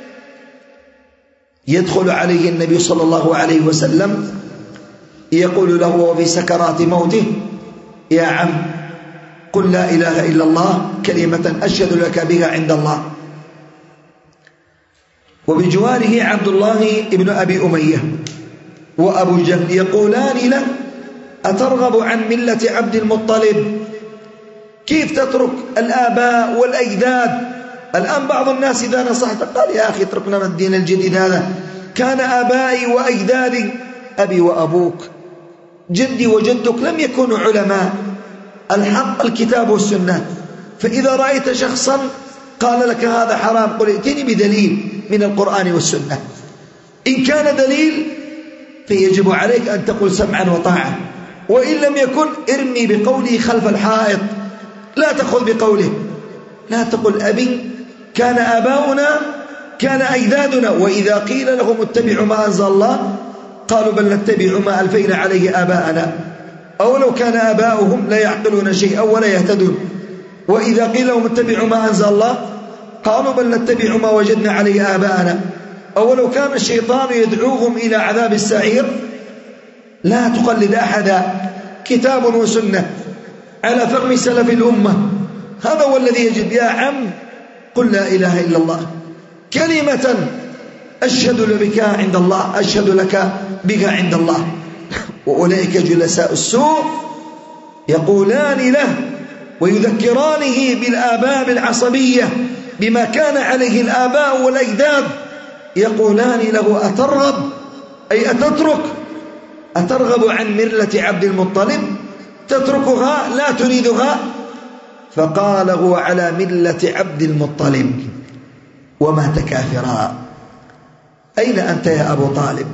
يدخل عليه النبي صلى الله عليه وسلم يقول له وفي سكرات موته يا عم قل لا إله إلا الله كلمة أشهد لك بها عند الله. وبجواره عبد الله ابن أبي أمية وأبو جهل يقولان له أترغب عن ملة عبد المطلب؟ كيف تترك الآباء والأجداد الآن بعض الناس إذا نصحت قال يا أخي اتركنا من الدين الجديد هذا، كان آبائي وأجدادي، أبي وأبوك جدي وجدك لم يكونوا علماء. الحق الكتاب والسنة. فإذا رأيت شخصا قال لك هذا حرام قل ائتني بدليل من القرآن والسنة. إن كان دليل فيجب عليك أن تقول سمعا وطاعة، وإن لم يكن ارمي بقوله خلف الحائط، لا تأخذ بقوله. لا تقل أبي كان آباؤنا كان أجدادنا، وإذا قيل لهم اتبعوا ما أنزل الله قالوا بل نتبع ما ألفينا عليه آباءنا أولو كان آباؤهم لا يعقلون شيئا ولا يهتدون. وإذا قيل لهم اتبعوا ما أنزل الله قالوا بل نتبع ما وجدنا عليه آباءنا أولو كان الشيطان يدعوهم إلى عذاب السعير. لا تقلد أحدا، كتاب وسنة على فهم سلف الأمة، هذا هو الذي يجب. يا عم قل لا إله إلا الله كلمة أشهد لك عند الله، أشهد لك بك عند الله. وأولئك جلساء السوء يقولان له ويذكرانه بالآباء العصبية بما كان عليه الآباء والأجداد، يقولان له أترغب أي أتترك، أترغب عن ملة عبد المطلب، تتركها لا تريدها؟ فقال هو على ملة عبد المطلب ومات كافرا. أين أنت يا أبو طالب؟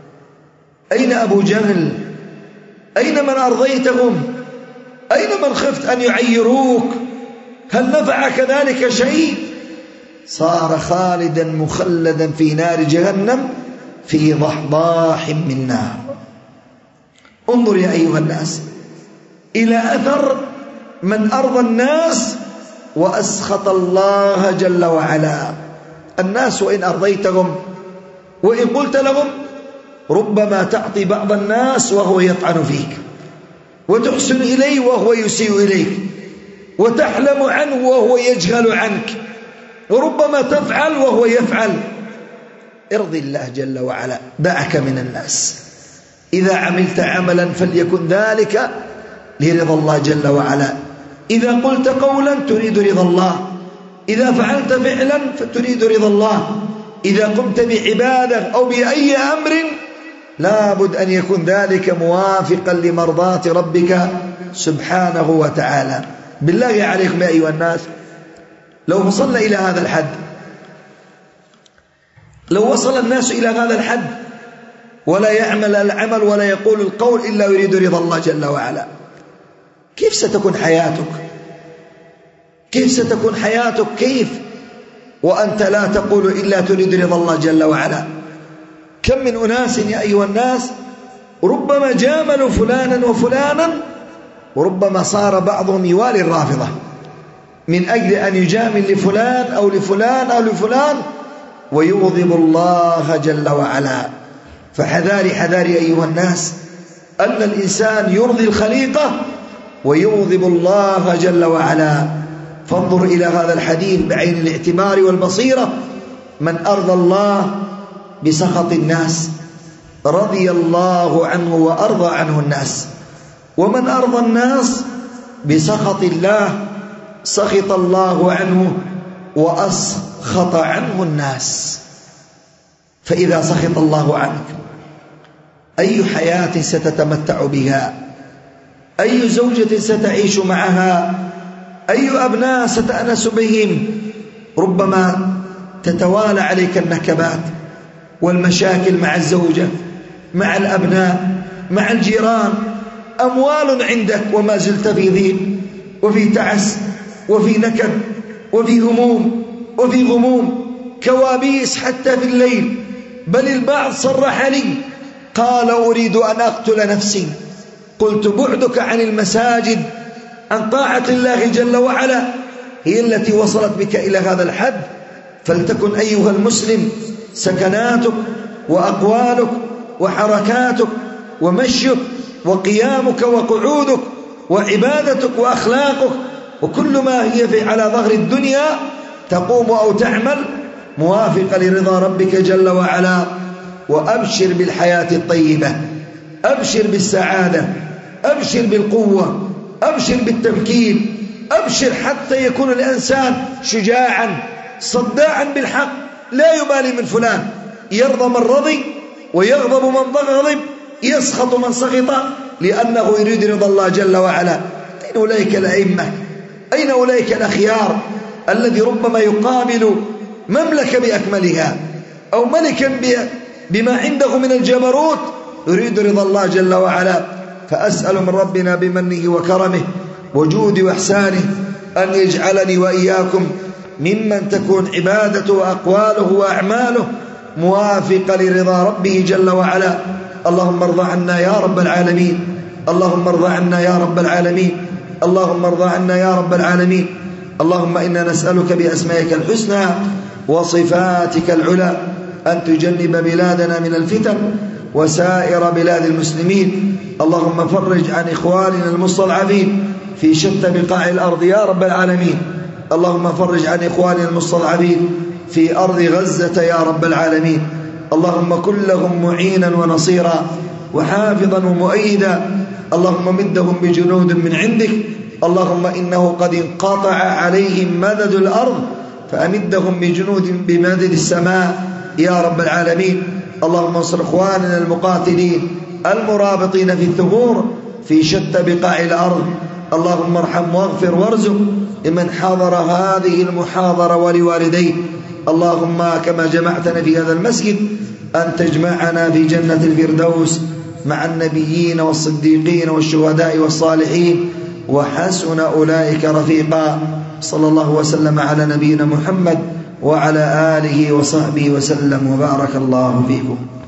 أين أبو جهل؟ أين من أرضيتهم؟ أين من خفت أن يعيروك؟ هل نفعك ذلك شيء؟ صار خالدا مخلدا في نار جهنم في ضحضاح من نار. انظر يا أيها الناس إلى أثر من أرضى الناس وأسخط الله جل وعلا. الناس وإن أرضيتهم وإن قلت لهم ربما تعطي بعض الناس وهو يطعن فيك، وتحسن إليه وهو يسيء إليك، وتحلم عنه وهو يجهل عنك، وربما تفعل وهو يفعل. ارضي الله جل وعلا، دعك من الناس. إذا عملت عملا فليكن ذلك لرضا الله جل وعلا. إذا قلت قولا تريد رضا الله، إذا فعلت فعلا فتريد رضا الله، إذا قمت بعبادة أو بأي أمر لابد أن يكون ذلك موافقا لمرضاة ربك سبحانه وتعالى. بالله عليكم يا أيها الناس، لو وصلنا إلى هذا الحد، لو وصل الناس إلى هذا الحد ولا يعمل العمل ولا يقول القول إلا يريد رضا الله جل وعلا، كيف ستكون حياتك؟ كيف ستكون حياتك؟ كيف وأنت لا تقول إلا تريد رضا الله جل وعلا؟ كم من أناس يا أيها الناس ربما جاملوا فلانا وفلانا، وربما صار بعضهم يوالي الرافضة من أجل أن يجامل لفلان أو لفلان أو لفلان ويغضب الله جل وعلا. فحذاري حذاري أيها الناس أن الإنسان يرضي الخليقة ويغضب الله جل وعلا. فانظر إلى هذا الحديث بعين الاعتبار والبصيرة. من أرضى الله بسخط الناس رضي الله عنه وأرضى عنه الناس، ومن أرضى الناس بسخط الله سخط الله عنه وأسخط عنه الناس. فإذا سخط الله عنك أي حياة ستتمتع بها؟ أي زوجة ستعيش معها؟ أي أبناء ستأنس بهم؟ ربما تتوالى عليك النكبات والمشاكل مع الزوجة، مع الأبناء، مع الجيران، أموال عندك وما زلت في ضيق وفي تعس وفي نكد وفي هموم وفي غموم، كوابيس حتى في الليل. بل البعض صرح لي قال أريد أن أقتل نفسي. قلت بعدك عن المساجد عن طاعة الله جل وعلا هي التي وصلت بك إلى هذا الحد. فلتكن أيها المسلم سكناتك وأقوالك وحركاتك ومشيك وقيامك وقعودك وعبادتك وأخلاقك وكل ما هي على ظهر الدنيا تقوم أو تعمل موافقة لرضا ربك جل وعلا. وأبشر بالحياة الطيبة، أبشر بالسعادة، أبشر بالقوة، أبشر بالتمكين، أبشر حتى يكون الإنسان شجاعا صداعا بالحق لا يبالي من فلان، يرضى من رضي ويغضب من غضب، يسخط من سخط، لأنه يريد رضا الله جل وعلا. أين أولئك الأئمة؟ أين أولئك الأخيار الذي ربما يقابل مملكة بأكملها أو ملكا بما عنده من الجبروت يريد رضا الله جل وعلا؟ فأسأل من ربنا بمنه وكرمه وجوده وإحسانه أن يجعلني وإياكم ممن تكون عبادته وأقواله وأعماله موافقة لرضا ربه جل وعلا. اللهم ارضى عنا يا رب العالمين، اللهم ارضى عنا يا رب العالمين، اللهم ارضى عنا يا رب العالمين. اللهم إنا نسألك بأسمائك الحسنى وصفاتك العلى أن تجنب بلادنا من الفتن وسائر بلاد المسلمين. اللهم فرج عن إخواننا المستضعفين في شتى بقاع الأرض يا رب العالمين. اللهم فرج عن إخواننا المستضعفين في أرض غزة يا رب العالمين. اللهم كن لهم معينا ونصيرا وحافظا ومؤيدا. اللهم مدهم بجنود من عندك. اللهم إنه قد انقطع عليهم مدد الأرض فأمدهم بجنود بمدد السماء يا رب العالمين. اللهم انصر إخواننا المقاتلين المرابطين في الثغور في شتى بقاع الأرض. اللهم ارحم واغفر وارزق لمن حضر هذه المحاضرة ولوالديه. اللهم كما جمعتنا في هذا المسجد أن تجمعنا في جنة الفردوس مع النبيين والصديقين والشهداء والصالحين وحسن أولئك رفيقا. صلى الله وسلم على نبينا محمد وعلى آله وصحبه وسلم وبارك الله فيكم.